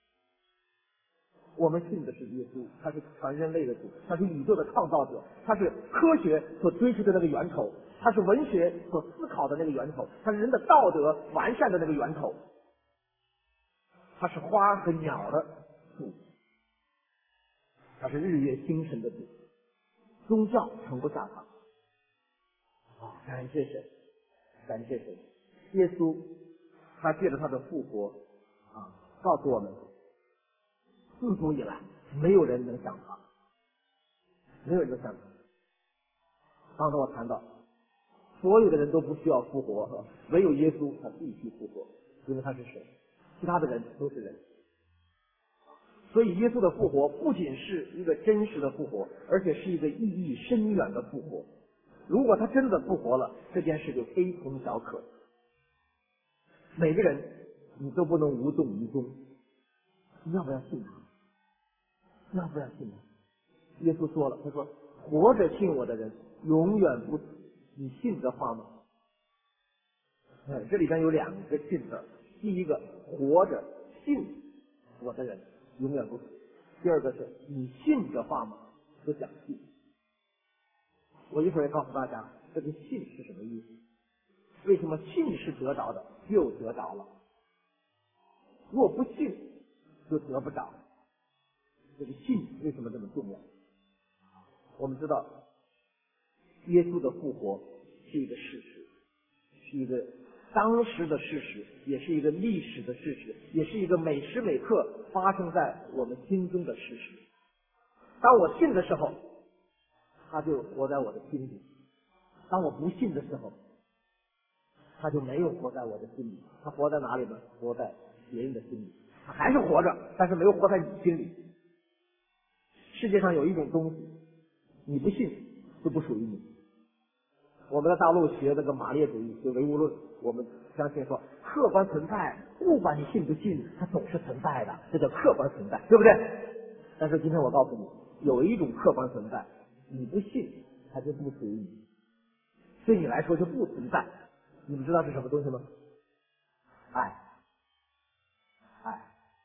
我们信的是耶稣，他是全人类的主，他是宇宙的创造者，他是科学所追求的那个源头，他是文学所思考的那个源头，他是人的道德完善的那个源头，他是花和鸟的主，他是日月星辰的主。宗教盛不下他。啊，感谢神，感谢神，耶稣他借着他的复活啊，告诉我们，自古以来没有人能像他，没有人能像他。刚才我谈到，所有的人都不需要复活，唯有耶稣他必须复活，因为他是神，其他的人都是人。所以耶稣的复活不仅是一个真实的复活，而且是一个意义深远的复活。如果他真的复活了，这件事就非同小可。每个人你都不能无动于衷，你要不要信他？要不要信他？耶稣说了，他说活着信我的人永远不死，你信这话吗？哎，这里边有两个信字，第一个活着信我的人永远不死，第二个是你信这话吗？都讲信。我一会儿也告诉大家这个信是什么意思，为什么信是得着的又得着了，若不信就得不着。这个信为什么这么重要？我们知道耶稣的复活是一个事实，是一个当时的事实，也是一个历史的事实，也是一个每时每刻发生在我们心中的事实。当我信的时候，他就活在我的心里；当我不信的时候，他就没有活在我的心里。他活在哪里呢？活在别人的心里。他还是活着，但是没有活在你心里。世界上有一种东西，你不信就不属于你。我们在大陆学那个马列主义，学唯物论，我们相信说客观存在，不管你信不信，它总是存在的，这叫客观存在，对不对？但是今天我告诉你，有一种客观存在，你不信，它就不属于你，对你来说就不存在。你们知道是什么东西吗？爱，爱。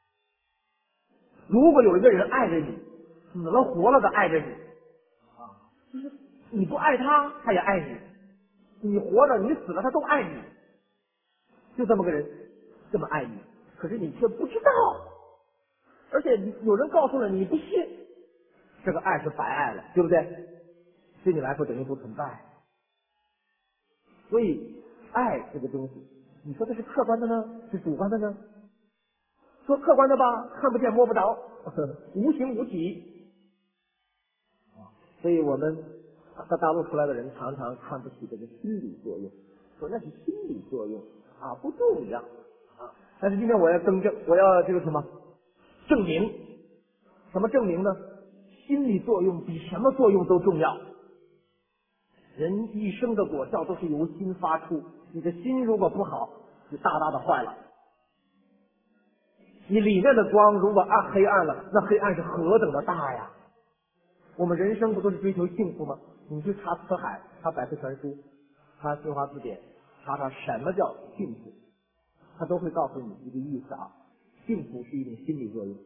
如果有一个人爱着你，死了活了的爱着你，啊，就是你不爱他，他也爱你；你活着，你死了，他都爱你。就这么个人，这么爱你，可是你却不知道，而且有人告诉了你不信，这个爱是白爱了，对不对？对你来说等于不存在。所以爱这个东西，你说这是客观的呢，是主观的呢？说客观的吧，看不见摸不着，无形无体。所以我们在大陆出来的人常常看不起这个心理作用，说那是心理作用啊，不重要啊。但是今天我要更正，我要这个什么证明？什么证明呢？心理作用比什么作用都重要。人一生的果效都是由心发出，你的心如果不好，就大大的坏了。你里面的光如果暗黑暗了，那黑暗是何等的大呀！我们人生不都是追求幸福吗？你去查辞海，查百科全书，查新华字典，查查什么叫幸福，他都会告诉你一个意思啊，幸福是一种心理作用。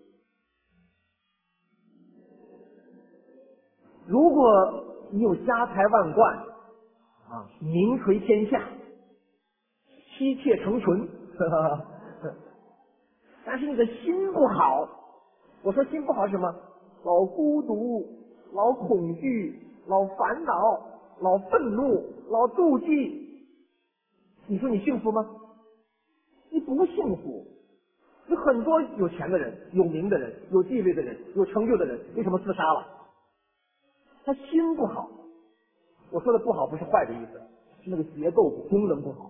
如果你有家财万贯啊，名垂天下，妻妾成群，呵呵，但是你的心不好，我说心不好是什么？老孤独，老恐惧， 老烦恼，老愤怒，老妒忌，你说你幸福吗？你不幸福。有很多有钱的人、有名的人、有地位的人、有成就的人，为什么自杀了？他心不好。我说的不好不是坏的意思，是那个结构功能不好，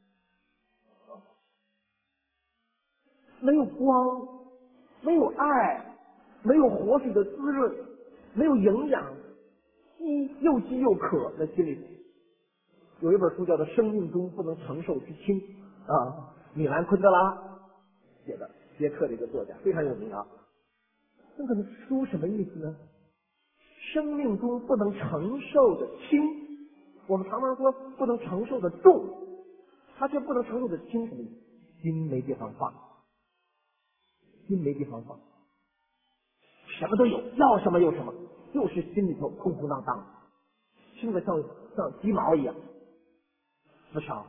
没有光，没有爱，没有活水的滋润，没有营养，饥又饥又渴，那心里有一本书叫做《生命中不能承受之轻》啊，米兰昆德拉写的，捷克的一个作家，非常有名啊。那个书什么意思呢？生命中不能承受的轻，我们常常说不能承受的重，他却不能承受的轻，什么意思？心没地方放，心没地方放，什么都有，要什么有什么，就是心里头空空荡荡，轻的像像鸡毛一样，不少。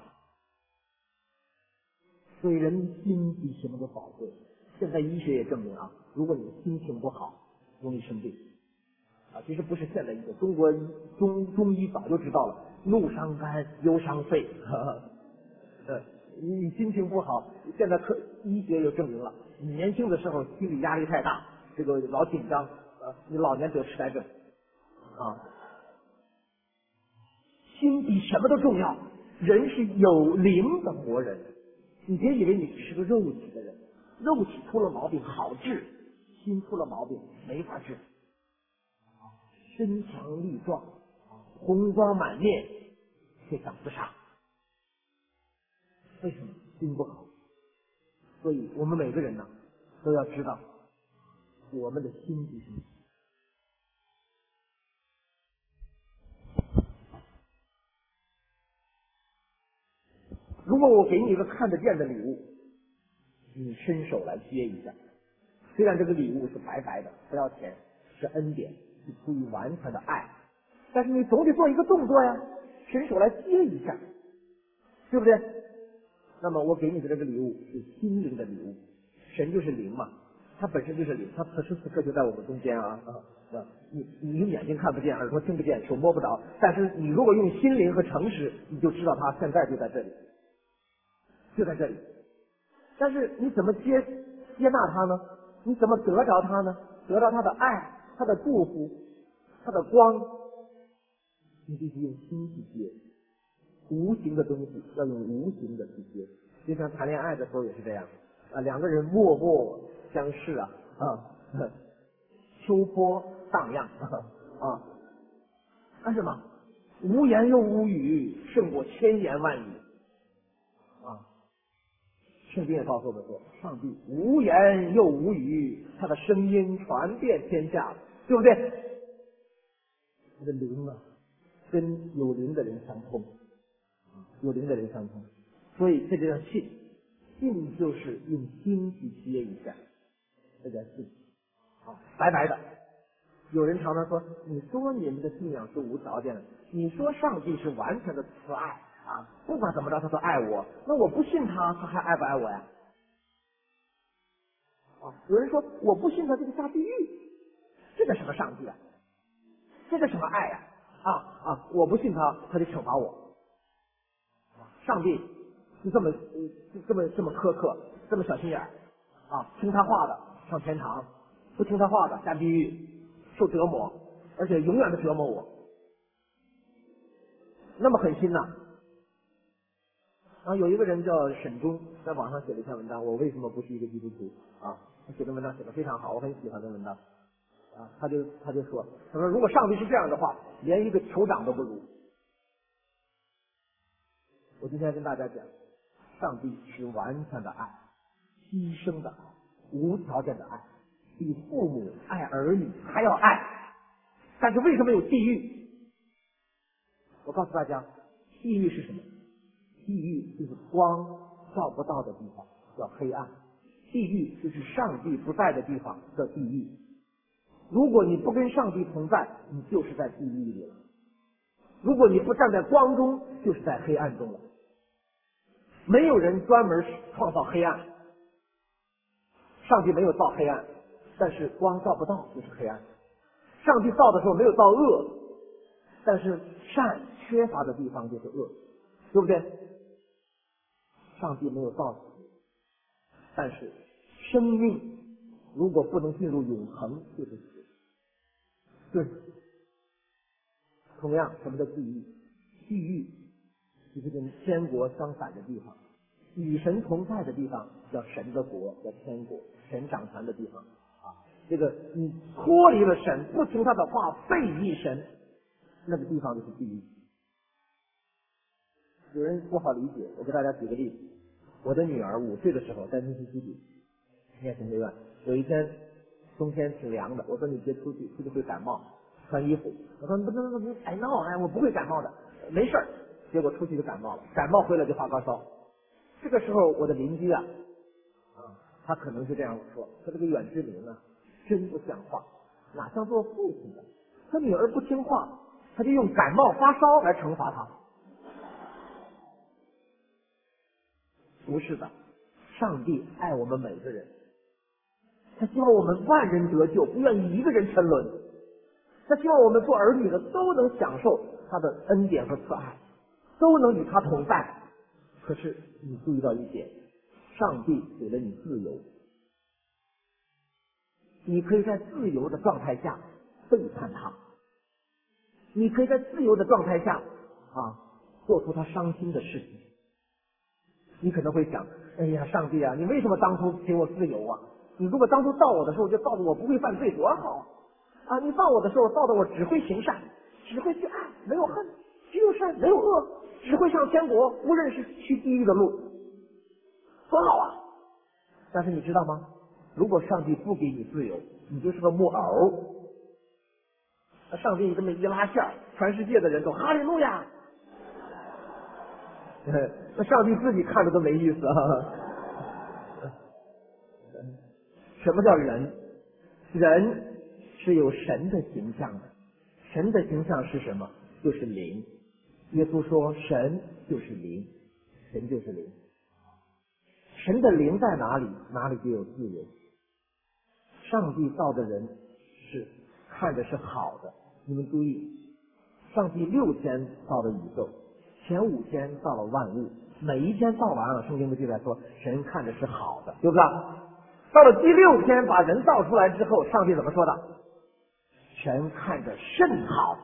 所以人心比什么都宝贵。现在医学也证明啊，如果你心情不好，容易生病。啊，其实不是现代医学，中国中中医早就知道了，怒伤肝，忧伤肺。呃，你心情不好，现在科医学又证明了，你年轻的时候心理压力太大，这个老紧张，呃，你老年得痴呆症。啊，心比什么都重要。人是有灵的活人，你别以为你只是个肉体的人，肉体出了毛病好治，心出了毛病没法治。身强力壮，红光满面，却想自杀。为什么？心不好。所以我们每个人呢，都要知道我们的心是什么。如果我给你一个看得见的礼物，你伸手来接一下，虽然这个礼物是白白的，不要钱，是恩典，是出于完全的爱，但是你总得做一个动作呀，伸手来接一下，对不对？那么我给你的这个礼物是心灵的礼物，神就是灵嘛，它本身就是灵，它此时此刻就在我们中间啊啊！你你用眼睛看不见，耳朵听不见，手摸不着，但是你如果用心灵和诚实，你就知道它现在就在这里，就在这里。但是你怎么接接纳它呢？你怎么得着它呢？得到它的爱，它的祝福，它的光，你必须用心去接。无形的东西要用无形的去接，就像谈恋爱的时候也是这样啊，两个人默默相视啊啊，秋波荡漾啊，干什么？无言又无语，胜过千言万语啊。圣经也告诉我们说，上帝无言又无语，他的声音传遍天下，对不对？他的灵啊，跟有灵的人相通。有灵的人相通，所以这就叫信。信就是用心去接一下，这叫信。啊，白白的。有人常常说，你说你们的信仰是无条件的，你说上帝是完全的慈爱啊，不管怎么着他都爱我，那我不信他，他还爱不爱我呀？啊，有人说我不信他就下地狱，这个什么上帝啊？这个什么爱呀？啊啊，我不信他，他就惩罚我。上帝是这么这么这么苛刻，这么小心眼儿啊！听他话的上天堂，不听他话的下地狱，受折磨，而且永远的折磨我，那么狠心呐！啊，有一个人叫沈忠，在网上写了一篇文章，我为什么不是一个基督徒啊？他写的文章写得非常好，我很喜欢的文章啊。他就他就说，他说如果上帝是这样的话，连一个酋长都不如。我今天跟大家讲，上帝是完全的爱，牺牲的爱，无条件的爱，比父母爱儿女还要爱。但是为什么有地狱？我告诉大家，地狱是什么？地狱就是光照不到的地方，叫黑暗。地狱就是上帝不在的地方，叫地狱。如果你不跟上帝同在，你就是在地狱里了。如果你不站在光中，就是在黑暗中了。没有人专门创造黑暗，上帝没有造黑暗，但是光照不到就是黑暗。上帝造的时候没有造恶， 但是善缺乏的地方就是恶，对不对？上帝没有造死，但是生命如果不能进入永恒，就是死。对，同样，什么叫地狱？地狱就是跟天国相反的地方，与神同在的地方叫神的国，叫天国，神掌权的地方啊。这个你脱离了神，不听他的话，背逆神，那个地方就是地狱。有人不好理解，我给大家举个例子。我的女儿五岁的时候在密西西比念神学院，有一天冬天挺凉的，我说你别出去，出去会感冒，穿衣服。我说不能不能哎闹哎，我不会感冒的，没事儿。结果出去就感冒了，感冒回来就发高烧。这个时候我的邻居啊，啊，他可能是这样说，他这个远志明啊，真不像话，哪像做父亲的？他女儿不听话，他就用感冒发烧来惩罚他。不是的，上帝爱我们每个人，他希望我们万人得救，不愿意一个人沉沦。他希望我们做儿女的都能享受他的恩典和慈爱，都能与他同在。可是你注意到一点，上帝给了你自由，你可以在自由的状态下背叛他，你可以在自由的状态下啊做出他伤心的事情。你可能会想，哎呀，上帝啊，你为什么当初给我自由啊？你如果当初造我的时候就造的我不会犯罪多好啊！你造我的时候造的我只会行善，只会去爱，没有恨，只有善没有恶，只会上天国，无论是去地狱的路，多好啊！但是你知道吗？如果上帝不给你自由，你就是个木偶。上帝这么一拉线，全世界的人都哈利路亚。那上帝自己看着都没意思啊！什么叫人？人是有神的形象的，神的形象是什么？就是灵。耶稣说，神就是灵，神就是灵。神的灵在哪里，哪里就有自由。上帝造的人是看着是好的，你们注意，上帝六天造的宇宙。前五天造了万物，每一天造完了，圣经的记载说，神看着是好的，对不对？到了第六天把人造出来之后，上帝怎么说的？神看着甚好。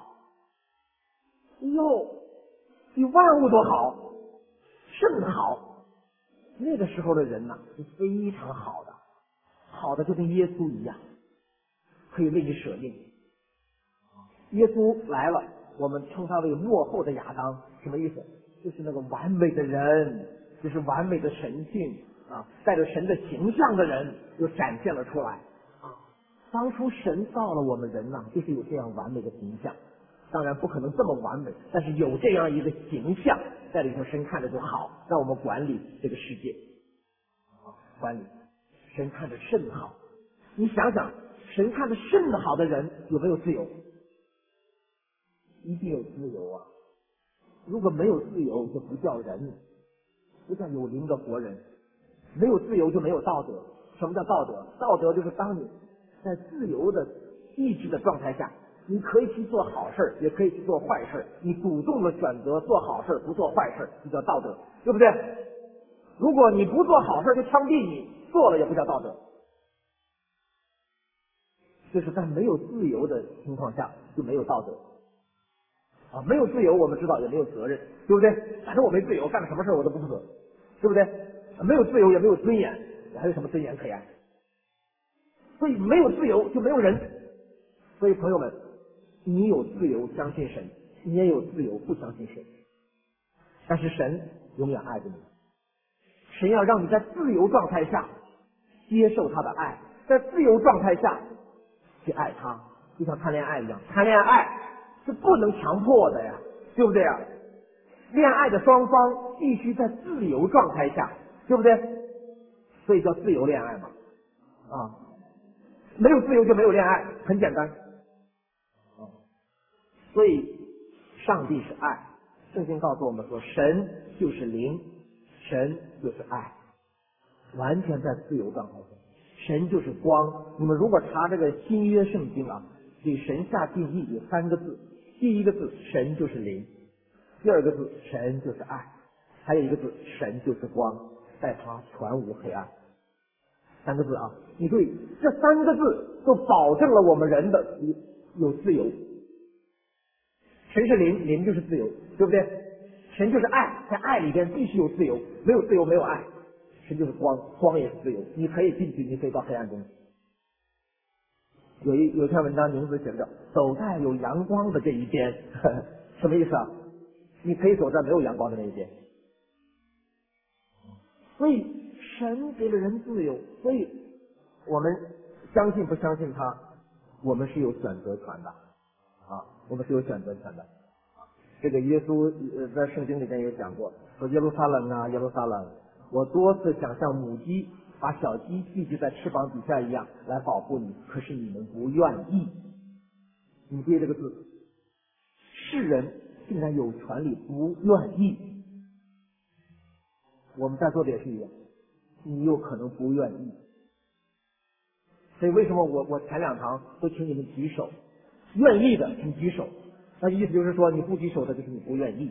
哟，比万物都好，甚好。那个时候的人呐、啊，是非常好的，好的就跟耶稣一样，可以为你舍命。耶稣来了，我们称他为末后的亚当，什么意思？就是那个完美的人，就是完美的神性啊，带着神的形象的人就展现了出来啊。当初神造了我们人呐、啊，就是有这样完美的形象，当然不可能这么完美，但是有这样一个形象在里头，神看着就好，让我们管理这个世界啊，管理神看着甚好。你想想，神看着甚好的人有没有自由？一定有自由啊！如果没有自由，就不叫人，不叫有灵的活人。没有自由就没有道德。什么叫道德？道德就是当你在自由的意志的状态下，你可以去做好事，也可以去做坏事，你主动的选择做好事，不做坏事，这叫道德，对不对？如果你不做好事，就枪毙你，做了也不叫道德。就是在没有自由的情况下，就没有道德。啊，没有自由，我们知道也没有责任，对不对？反正我没自由，干了什么事我都不负责，对不对？没有自由也没有尊严，还有什么尊严可言？所以没有自由就没有人。所以朋友们，你有自由相信神，你也有自由不相信神。但是神永远爱着你，神要让你在自由状态下接受他的爱，在自由状态下去爱他，就像谈恋爱一样，谈恋爱是不能强迫的呀，对不对呀？恋爱的双方必须在自由状态下，对不对？所以叫自由恋爱嘛。啊，没有自由就没有恋爱，很简单。啊，所以上帝是爱，圣经告诉我们说，神就是灵，神就是爱，完全在自由状态下。神就是光。你们如果查这个新约圣经啊，给神下定义有三个字， 第一个字神就是灵，第二个字神就是爱，还有一个字神就是光，在他全无黑暗。三个字啊，你注意，这三个字都保证了我们人的有自由。神是灵，灵就是自由，对不对？神就是爱，在爱里边必须有自由，没有自由没有爱。神就是光，光也是自由，你可以进去，你可以到黑暗中。有一有一篇文章名字写着走在有阳光的这一边，呵呵，什么意思啊？你可以走在没有阳光的那一边。所以神给了人自由，所以我们相信不相信他，我们是有选择权的啊，我们是有选择权的。这个耶稣呃在圣经里边也讲过，说耶路撒冷啊耶路撒冷，我多次想像母鸡把小鸡聚集在翅膀底下一样来保护你，可是你们不愿意。你注意这个字，世人竟然有权利不愿意。我们在座的也是一样，你有可能不愿意。所以为什么我我前两堂都请你们举手，愿意的请举手，那意思就是说你不举手的就是你不愿意。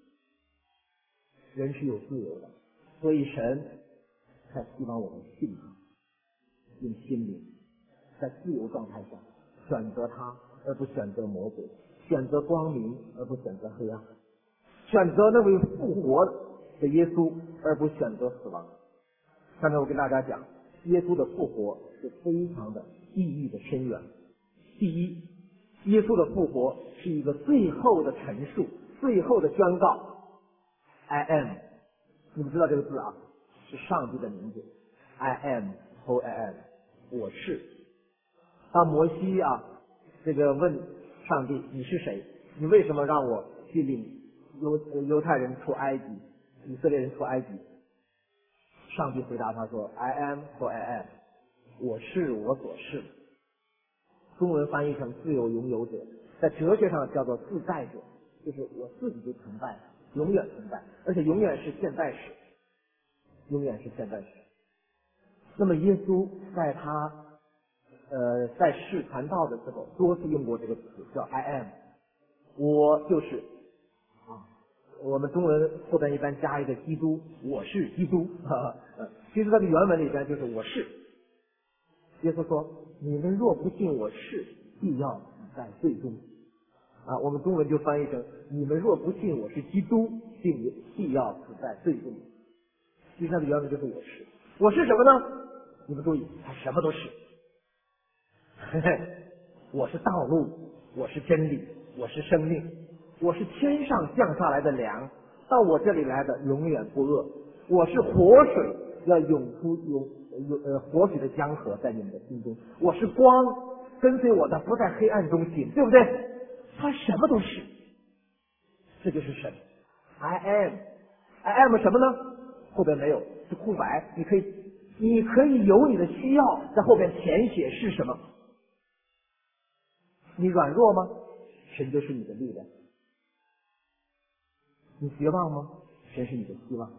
人是有自由的，所以神才希望我们信他，用心灵在自由状态下选择他，而不选择魔鬼，选择光明而不选择黑暗，选择那位复活的耶稣而不选择死亡。刚才我跟大家讲，耶稣的复活是非常的意义的深远。第一，耶稣的复活是一个最后的陈述，最后的宣告。I am， 你们知道这个字啊，是上帝的名字。I am who I am， 我是。当摩西啊，这个问上帝你是谁？你为什么让我去领犹犹太人出埃及，以色列人出埃及？上帝回答他说 I am who I am， 我是我所是。中文翻译成自由拥有者，在哲学上叫做自在者，就是我自己就存在，永远存在，而且永远是现在时，永远是现在时。那么耶稣在他呃在世传道的时候，多次用过这个词叫 I am， 我就是啊。我们中文后边一般加一个基督，我是基督。哈哈，其实它的原文里边就是我是。耶稣说：“你们若不信我是，必要死在罪中。”啊，我们中文就翻译成：“你们若不信我是基督，必必要死在罪中。”其实它的原文就是我是。我是什么呢？你们注意，他什么都是。嘿嘿，我是道路，我是真理，我是生命。我是天上降下来的粮，到我这里来的永远不饿。我是活水，要涌出有有呃活水的江河在你们的心中。我是光，跟随我的不在黑暗中行，对不对？他什么都是，这就是神。I am， I am 什么呢？后边没有，是空白。你可以，你可以有你的需要在后边填写是什么。你软弱吗？神就是你的力量。你绝望吗？神是你的希望。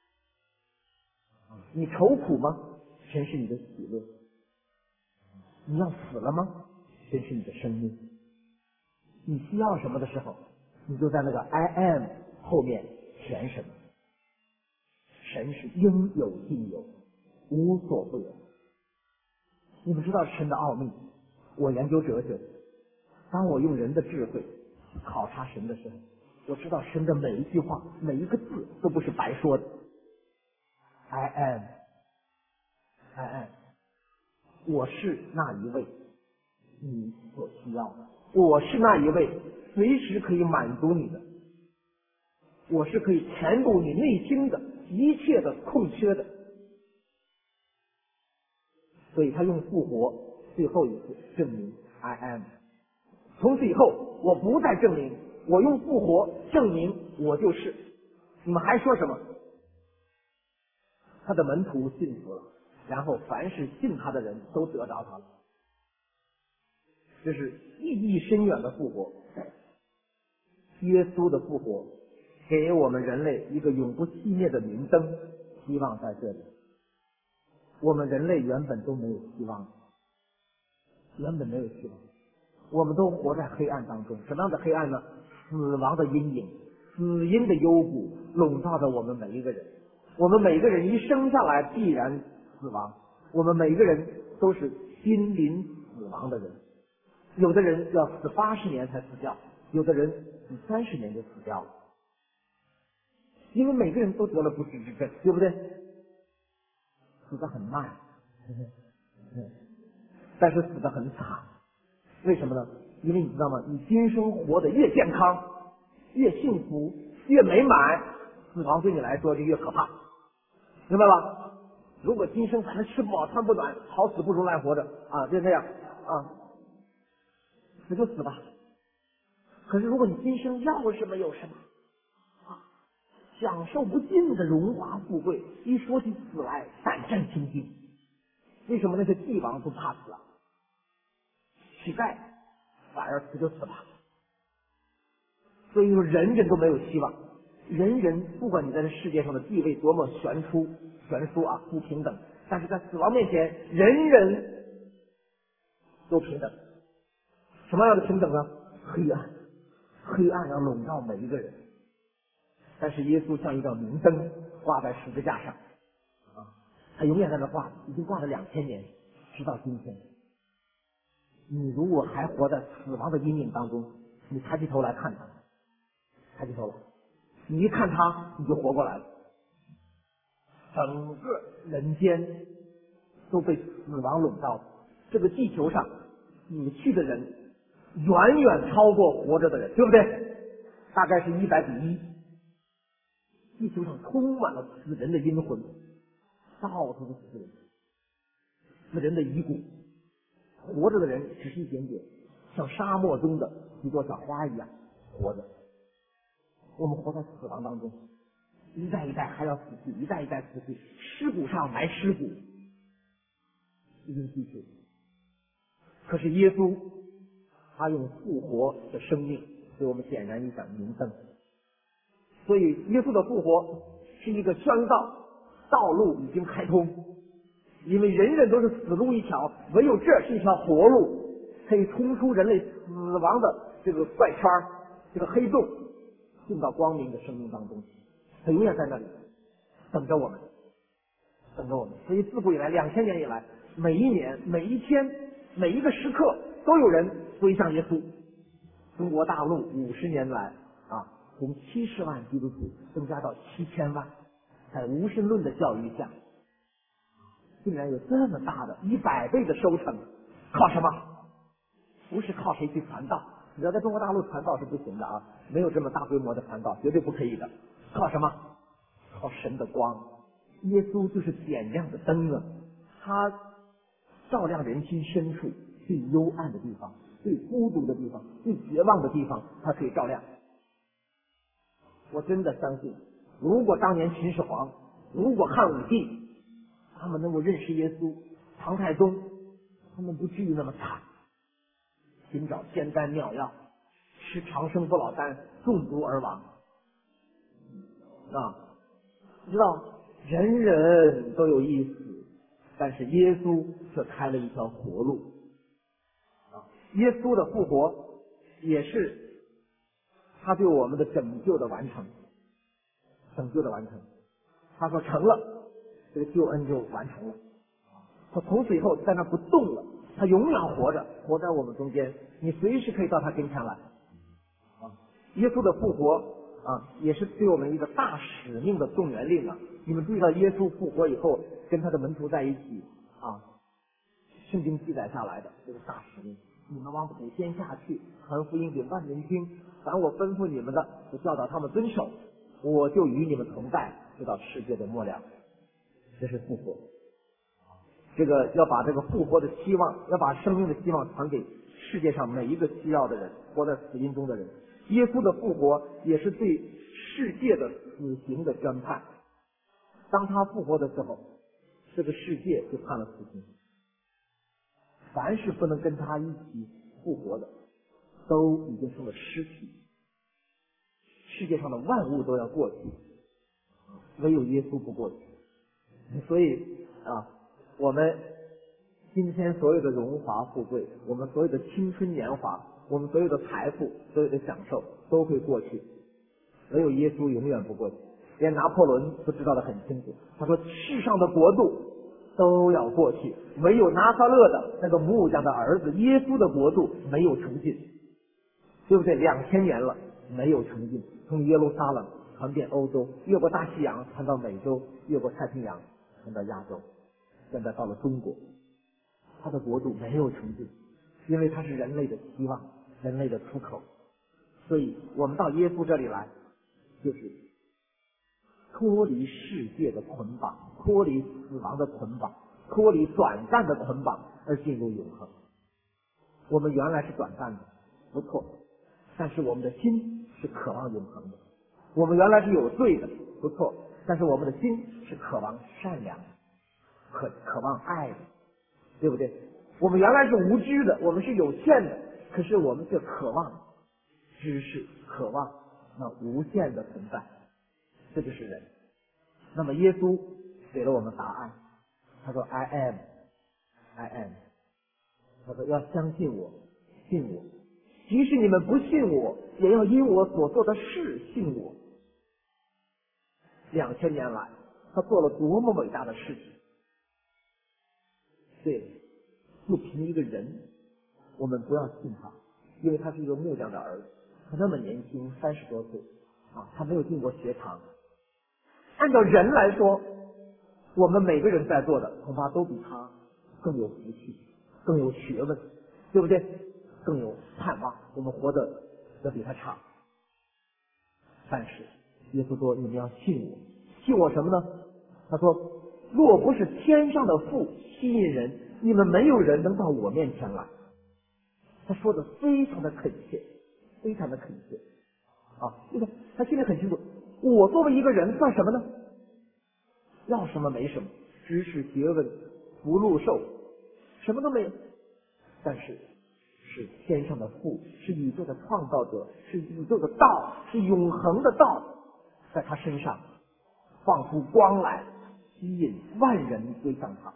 你愁苦吗？神是你的喜乐。你要死了吗？神是你的生命。你需要什么的时候，你就在那个 I am 后面填什么。神是应有尽有，无所不有。你们知道神的奥秘？我研究哲学，当我用人的智慧考察神的时候，我知道神的每一句话，每一个字都不是白说的。I am， I am， 我是那一位你所需要的，我是那一位随时可以满足你的，我是可以填补你内心的一切的空缺的。所以他用复活最后一次证明 I am。 从此以后我不再证明，我用复活证明我就是。你们还说什么？他的门徒信服了，然后凡是信他的人都得着他了。这是意义深远的复活。耶稣的复活给我们人类一个永不熄灭的明灯，希望在这里。我们人类原本都没有希望，原本没有希望。 我们都活在黑暗当中。什么样的黑暗呢？死亡的阴影，死荫的幽谷笼罩着我们每一个人。我们每个人一生下来必然死亡，我们每个人都是濒临死亡的人。有的人要死八十年才死掉，有的人死三十年就死掉了。因为每个人都得了不治之症，对不对？死得很慢，但是死得很惨。为什么呢？因为你知道吗？你今生活得越健康，越幸福，越美满，死亡对你来说就越可怕，明白吧？如果今生反正吃不饱穿不暖，好死不如赖活着啊，就这样啊，死就死吧。可是如果你今生要什么有什么啊，享受不尽的荣华富贵，一说起死来胆战心惊。为什么那些帝王不怕死啊？乞丐反而死就死吧。所以说人人都没有希望，人人不管你在这世界上的地位多么悬殊悬殊啊，不平等，但是在死亡面前，人人都平等。什么样的平等呢？黑暗，黑暗要笼罩每一个人。但是耶稣像一盏明灯挂在十字架上啊，他永远在那挂，已经挂了两千年，直到今天。你如果还活在死亡的阴影当中，你抬起头来看他，抬起头来，你一看他，你就活过来了。整个人间都被死亡笼罩，这个地球上死去的人远远超过活着的人，对不对？大概是一百比一。地球上充满了死人的阴魂，到处都是死人，死人的遗骨，活着的人只是一点点，像沙漠中的一朵小花一样活着。我们活在死亡当中，一代一代还要死去，一代一代死去，尸骨上埋尸骨，一直继续。可是耶稣他用复活的生命给我们点燃一盏明灯。所以耶稣的复活是一个宣告道路已经开通，因为人人都是死路一条，唯有这是一条活路，可以冲出人类死亡的这个怪圈，这个黑洞，进到光明的生命当中。他永远在那里等着我们，等着我们。所以自古以来，两千年以来，每一年每一天每一个时刻都有人归向耶稣。中国大陆五十年来啊，从七十万基督徒增加到七千万，在无神论的教育下，竟然有这么大的一百倍的收成，靠什么？不是靠谁去传道，你知道在中国大陆传道是不行的啊，没有这么大规模的传道，绝对不可以的。靠什么？靠神的光。耶稣就是点亮的灯啊，他照亮人心深处最幽暗的地方，最孤独的地方，最绝望的地方，他可以照亮。我真的相信，如果当年秦始皇，如果汉武帝，他们能够认识耶稣，唐太宗，他们不至于那么惨，寻找仙丹妙药，吃长生不老丹，中毒而亡。啊，知道人人都有一死，但是耶稣却开了一条活路。啊，耶稣的复活也是他对我们的拯救的完成，拯救的完成。他说成了，这个救恩就完成了。他从此以后在那不动了，他永远活着，活在我们中间，你随时可以到他跟前来。啊，耶稣的复活啊，也是对我们一个大使命的动员令啊！你们注意到耶稣复活以后，跟他的门徒在一起啊，圣经记载下来的这个大使命。你们往普天下去，传福音给万人听，凡我吩咐你们的，就教导他们遵守，我就与你们同在，直到世界的末了。这是复活，这个要把这个复活的希望，要把生命的希望传给世界上每一个需要的人，活在死荫中的人。耶稣的复活也是对世界的死刑的宣判。当他复活的时候，这个世界就判了死刑。凡是不能跟他一起复活的，都已经成了尸体。世界上的万物都要过去，唯有耶稣不过去。所以啊，我们今天所有的荣华富贵，我们所有的青春年华，我们所有的财富，所有的享受都会过去，唯有耶稣永远不过去。连拿破仑都知道得很清楚，他说世上的国度都要过去，唯有拿撒勒的那个木匠的儿子耶稣的国度没有穷尽，对不对？两千年了没有穷尽，从耶路撒冷传遍欧洲，越过大西洋传到美洲，越过太平洋传到亚洲，现在到了中国，他的国度没有穷尽，因为他是人类的希望，人类的出口。所以我们到耶稣这里来，就是脱离世界的捆绑，脱离死亡的捆绑，脱离短暂的捆绑，而进入永恒。我们原来是短暂的，不错，但是我们的心是渴望永恒的。我们原来是有罪的，不错，但是我们的心是渴望善良的，渴渴望爱的，对不对？我们原来是无知的，我们是有限的，可是我们却渴望知识，渴望那无限的存在。这就是人。那么耶稣给了我们答案，他说 I am I am， 他说要相信我，信我，即使你们不信我，也要因我所做的事信我。两千年来他做了多么伟大的事情。对，就凭一个人我们不要信他，因为他是一个木匠的儿子，他那么年轻，三十多岁啊，他没有进过学堂。按照人来说，我们每个人在座的恐怕都比他更有福气，更有学问，对不对？更有盼望，我们活得要比他长。但是耶稣说你们要信我，信我什么呢？他说若不是天上的父吸引人，你们没有人能到我面前来。他说的非常的恳切，非常的恳切啊！你看他心里很清楚，我作为一个人算什么呢？要什么没什么，知识学问福禄寿什么都没有，但是是天上的父，是宇宙的创造者，是宇宙的道，是永恒的道，在他身上放出光来，吸引万人归向他。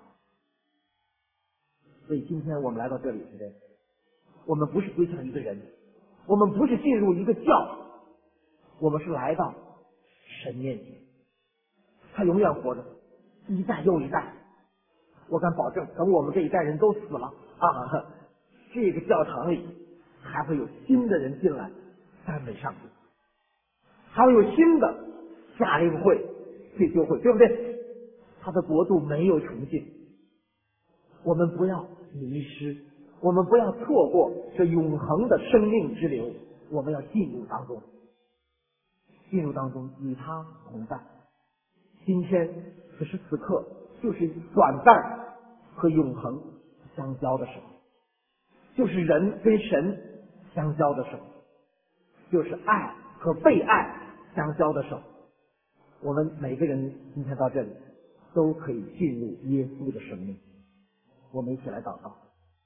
所以今天我们来到这里，对，我们不是归向一个人，我们不是进入一个教，我们是来到神面前，他永远活着，一代又一代。我敢保证，等我们这一代人都死了啊，这个教堂里还会有新的人进来赞美上帝，还会有新的夏令会、退休会，对不对？他的国度没有穷尽，我们不要迷失，我们不要错过这永恒的生命之流，我们要进入当中，进入当中与他同在。今天此时此刻就是短暂和永恒相交的时候，就是人跟神相交的时候，就是爱和被爱相交的时候。我们每个人今天到这里都可以进入耶稣的生命。我们一起来祷告。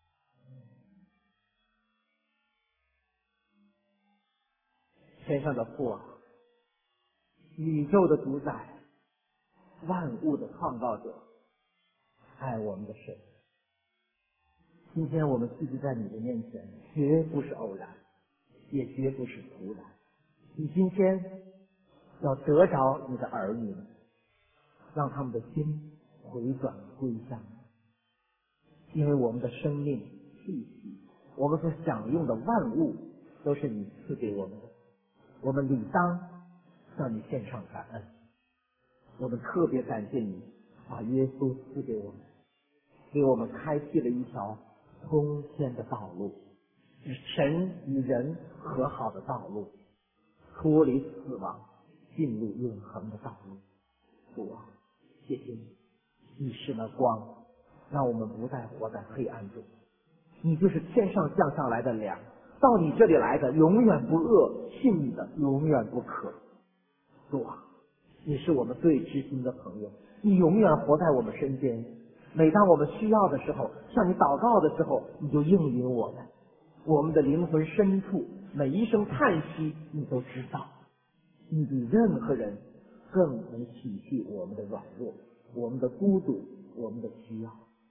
天上的父啊，宇宙的主宰，万物的创造者，爱我们的神，今天我们聚集在你的面前，绝不是偶然，也绝不是突然。你今天要得着你的儿女们，让他们的心回转归向你，因为我们的生命气息，我们所享用的万物都是你赐给我们的，我们理当向你献上感恩。我们特别感谢你把耶稣赐给我们，给我们开辟了一条通天的道路，与神与人和好的道路，脱离死亡进入永恒的道路。主啊，谢谢你，你是那光，让我们不再活在黑暗中。你就是天上降下来的粮，到你这里来的永远不饿，信你的永远不渴。主啊，你是我们最知心的朋友，你永远活在我们身边。每当我们需要的时候，向你祷告的时候，你就应允我们。我们的灵魂深处每一声叹息，你都知道。你比任何人更能体恤我们的软弱，我们的孤独，我们的需要。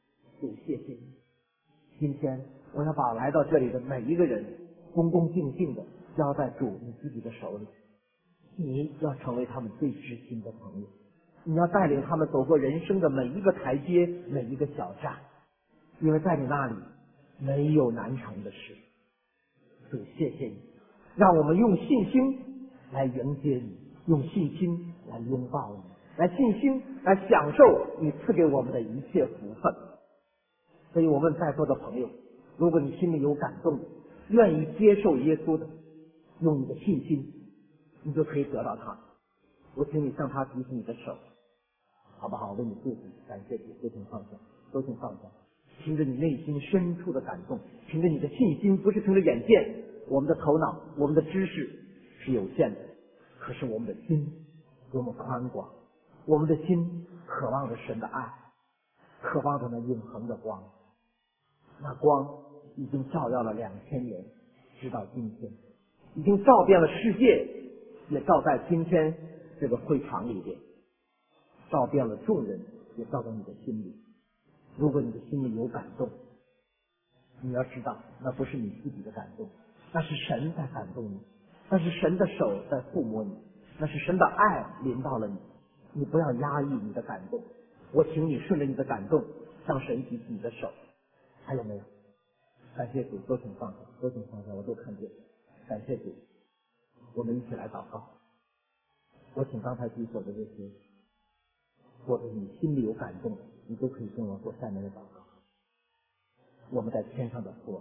主，谢谢你。今天我要把来到这里的每一个人恭恭敬敬的交在主你自己的手里，你要成为他们最知心的朋友，你要带领他们走过人生的每一个台阶，每一个小站，因为在你那里没有难成的事。主，谢谢你，让我们用信心来迎接你，用信心来拥抱你，来信心来享受你赐给我们的一切福分。所以我问在座的朋友，如果你心里有感动，愿意接受耶稣的，用你的信心，你就可以得到他。我请你向他举起你的手，好不好？我为你祝福，感谢主，都请放下，都请放下。凭着你内心深处的感动，凭着你的信心，不是凭着眼见。我们的头脑，我们的知识是有限的，可是我们的心多么宽广，我们的心渴望着神的爱，渴望着那永恒的光。那光已经照耀了两千年，直到今天，已经照遍了世界，也照在今天这个会场里边，照遍了众人，也照在你的心里。如果你的心里有感动，你要知道，那不是你自己的感动，那是神在感动你，那是神的手在抚摸你，那是神的爱临到了你。你不要压抑你的感动，我请你顺着你的感动向神举起你的手。还有没有？感谢主，都请放下，都请放下，我都看见。感谢主，我们一起来祷告。我请刚才举手的这些，或者你心里有感动，你都可以跟我做下面的祷告。我们在天上的父，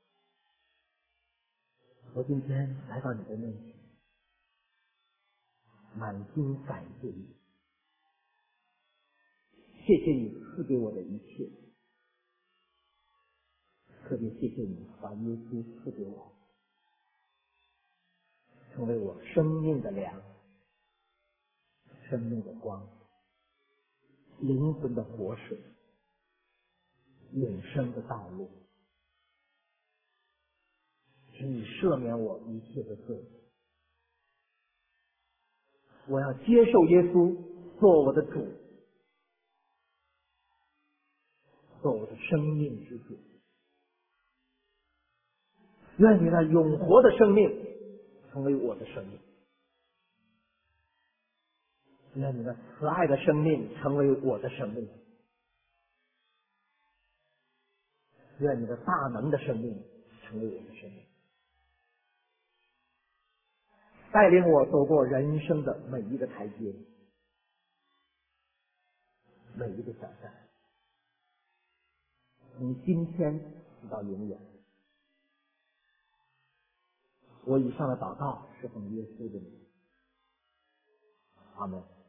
我今天来到你的面前，满心感谢你，谢谢你赐给我的一切，特别谢谢你把耶稣赐给我，成为我生命的粮，生命的光，灵魂的活水，永生的道路。请你赦免我一切的罪，我要接受耶稣做我的主，做我的生命之主。愿你那永活的生命成为我的生命，愿你那慈爱的生命成为我的生命，愿你的大能的生命成为我的生命，带领我走过人生的每一个台阶，每一个小站，从今天直到永远。我以上的祷告是奉耶稣的名，阿门。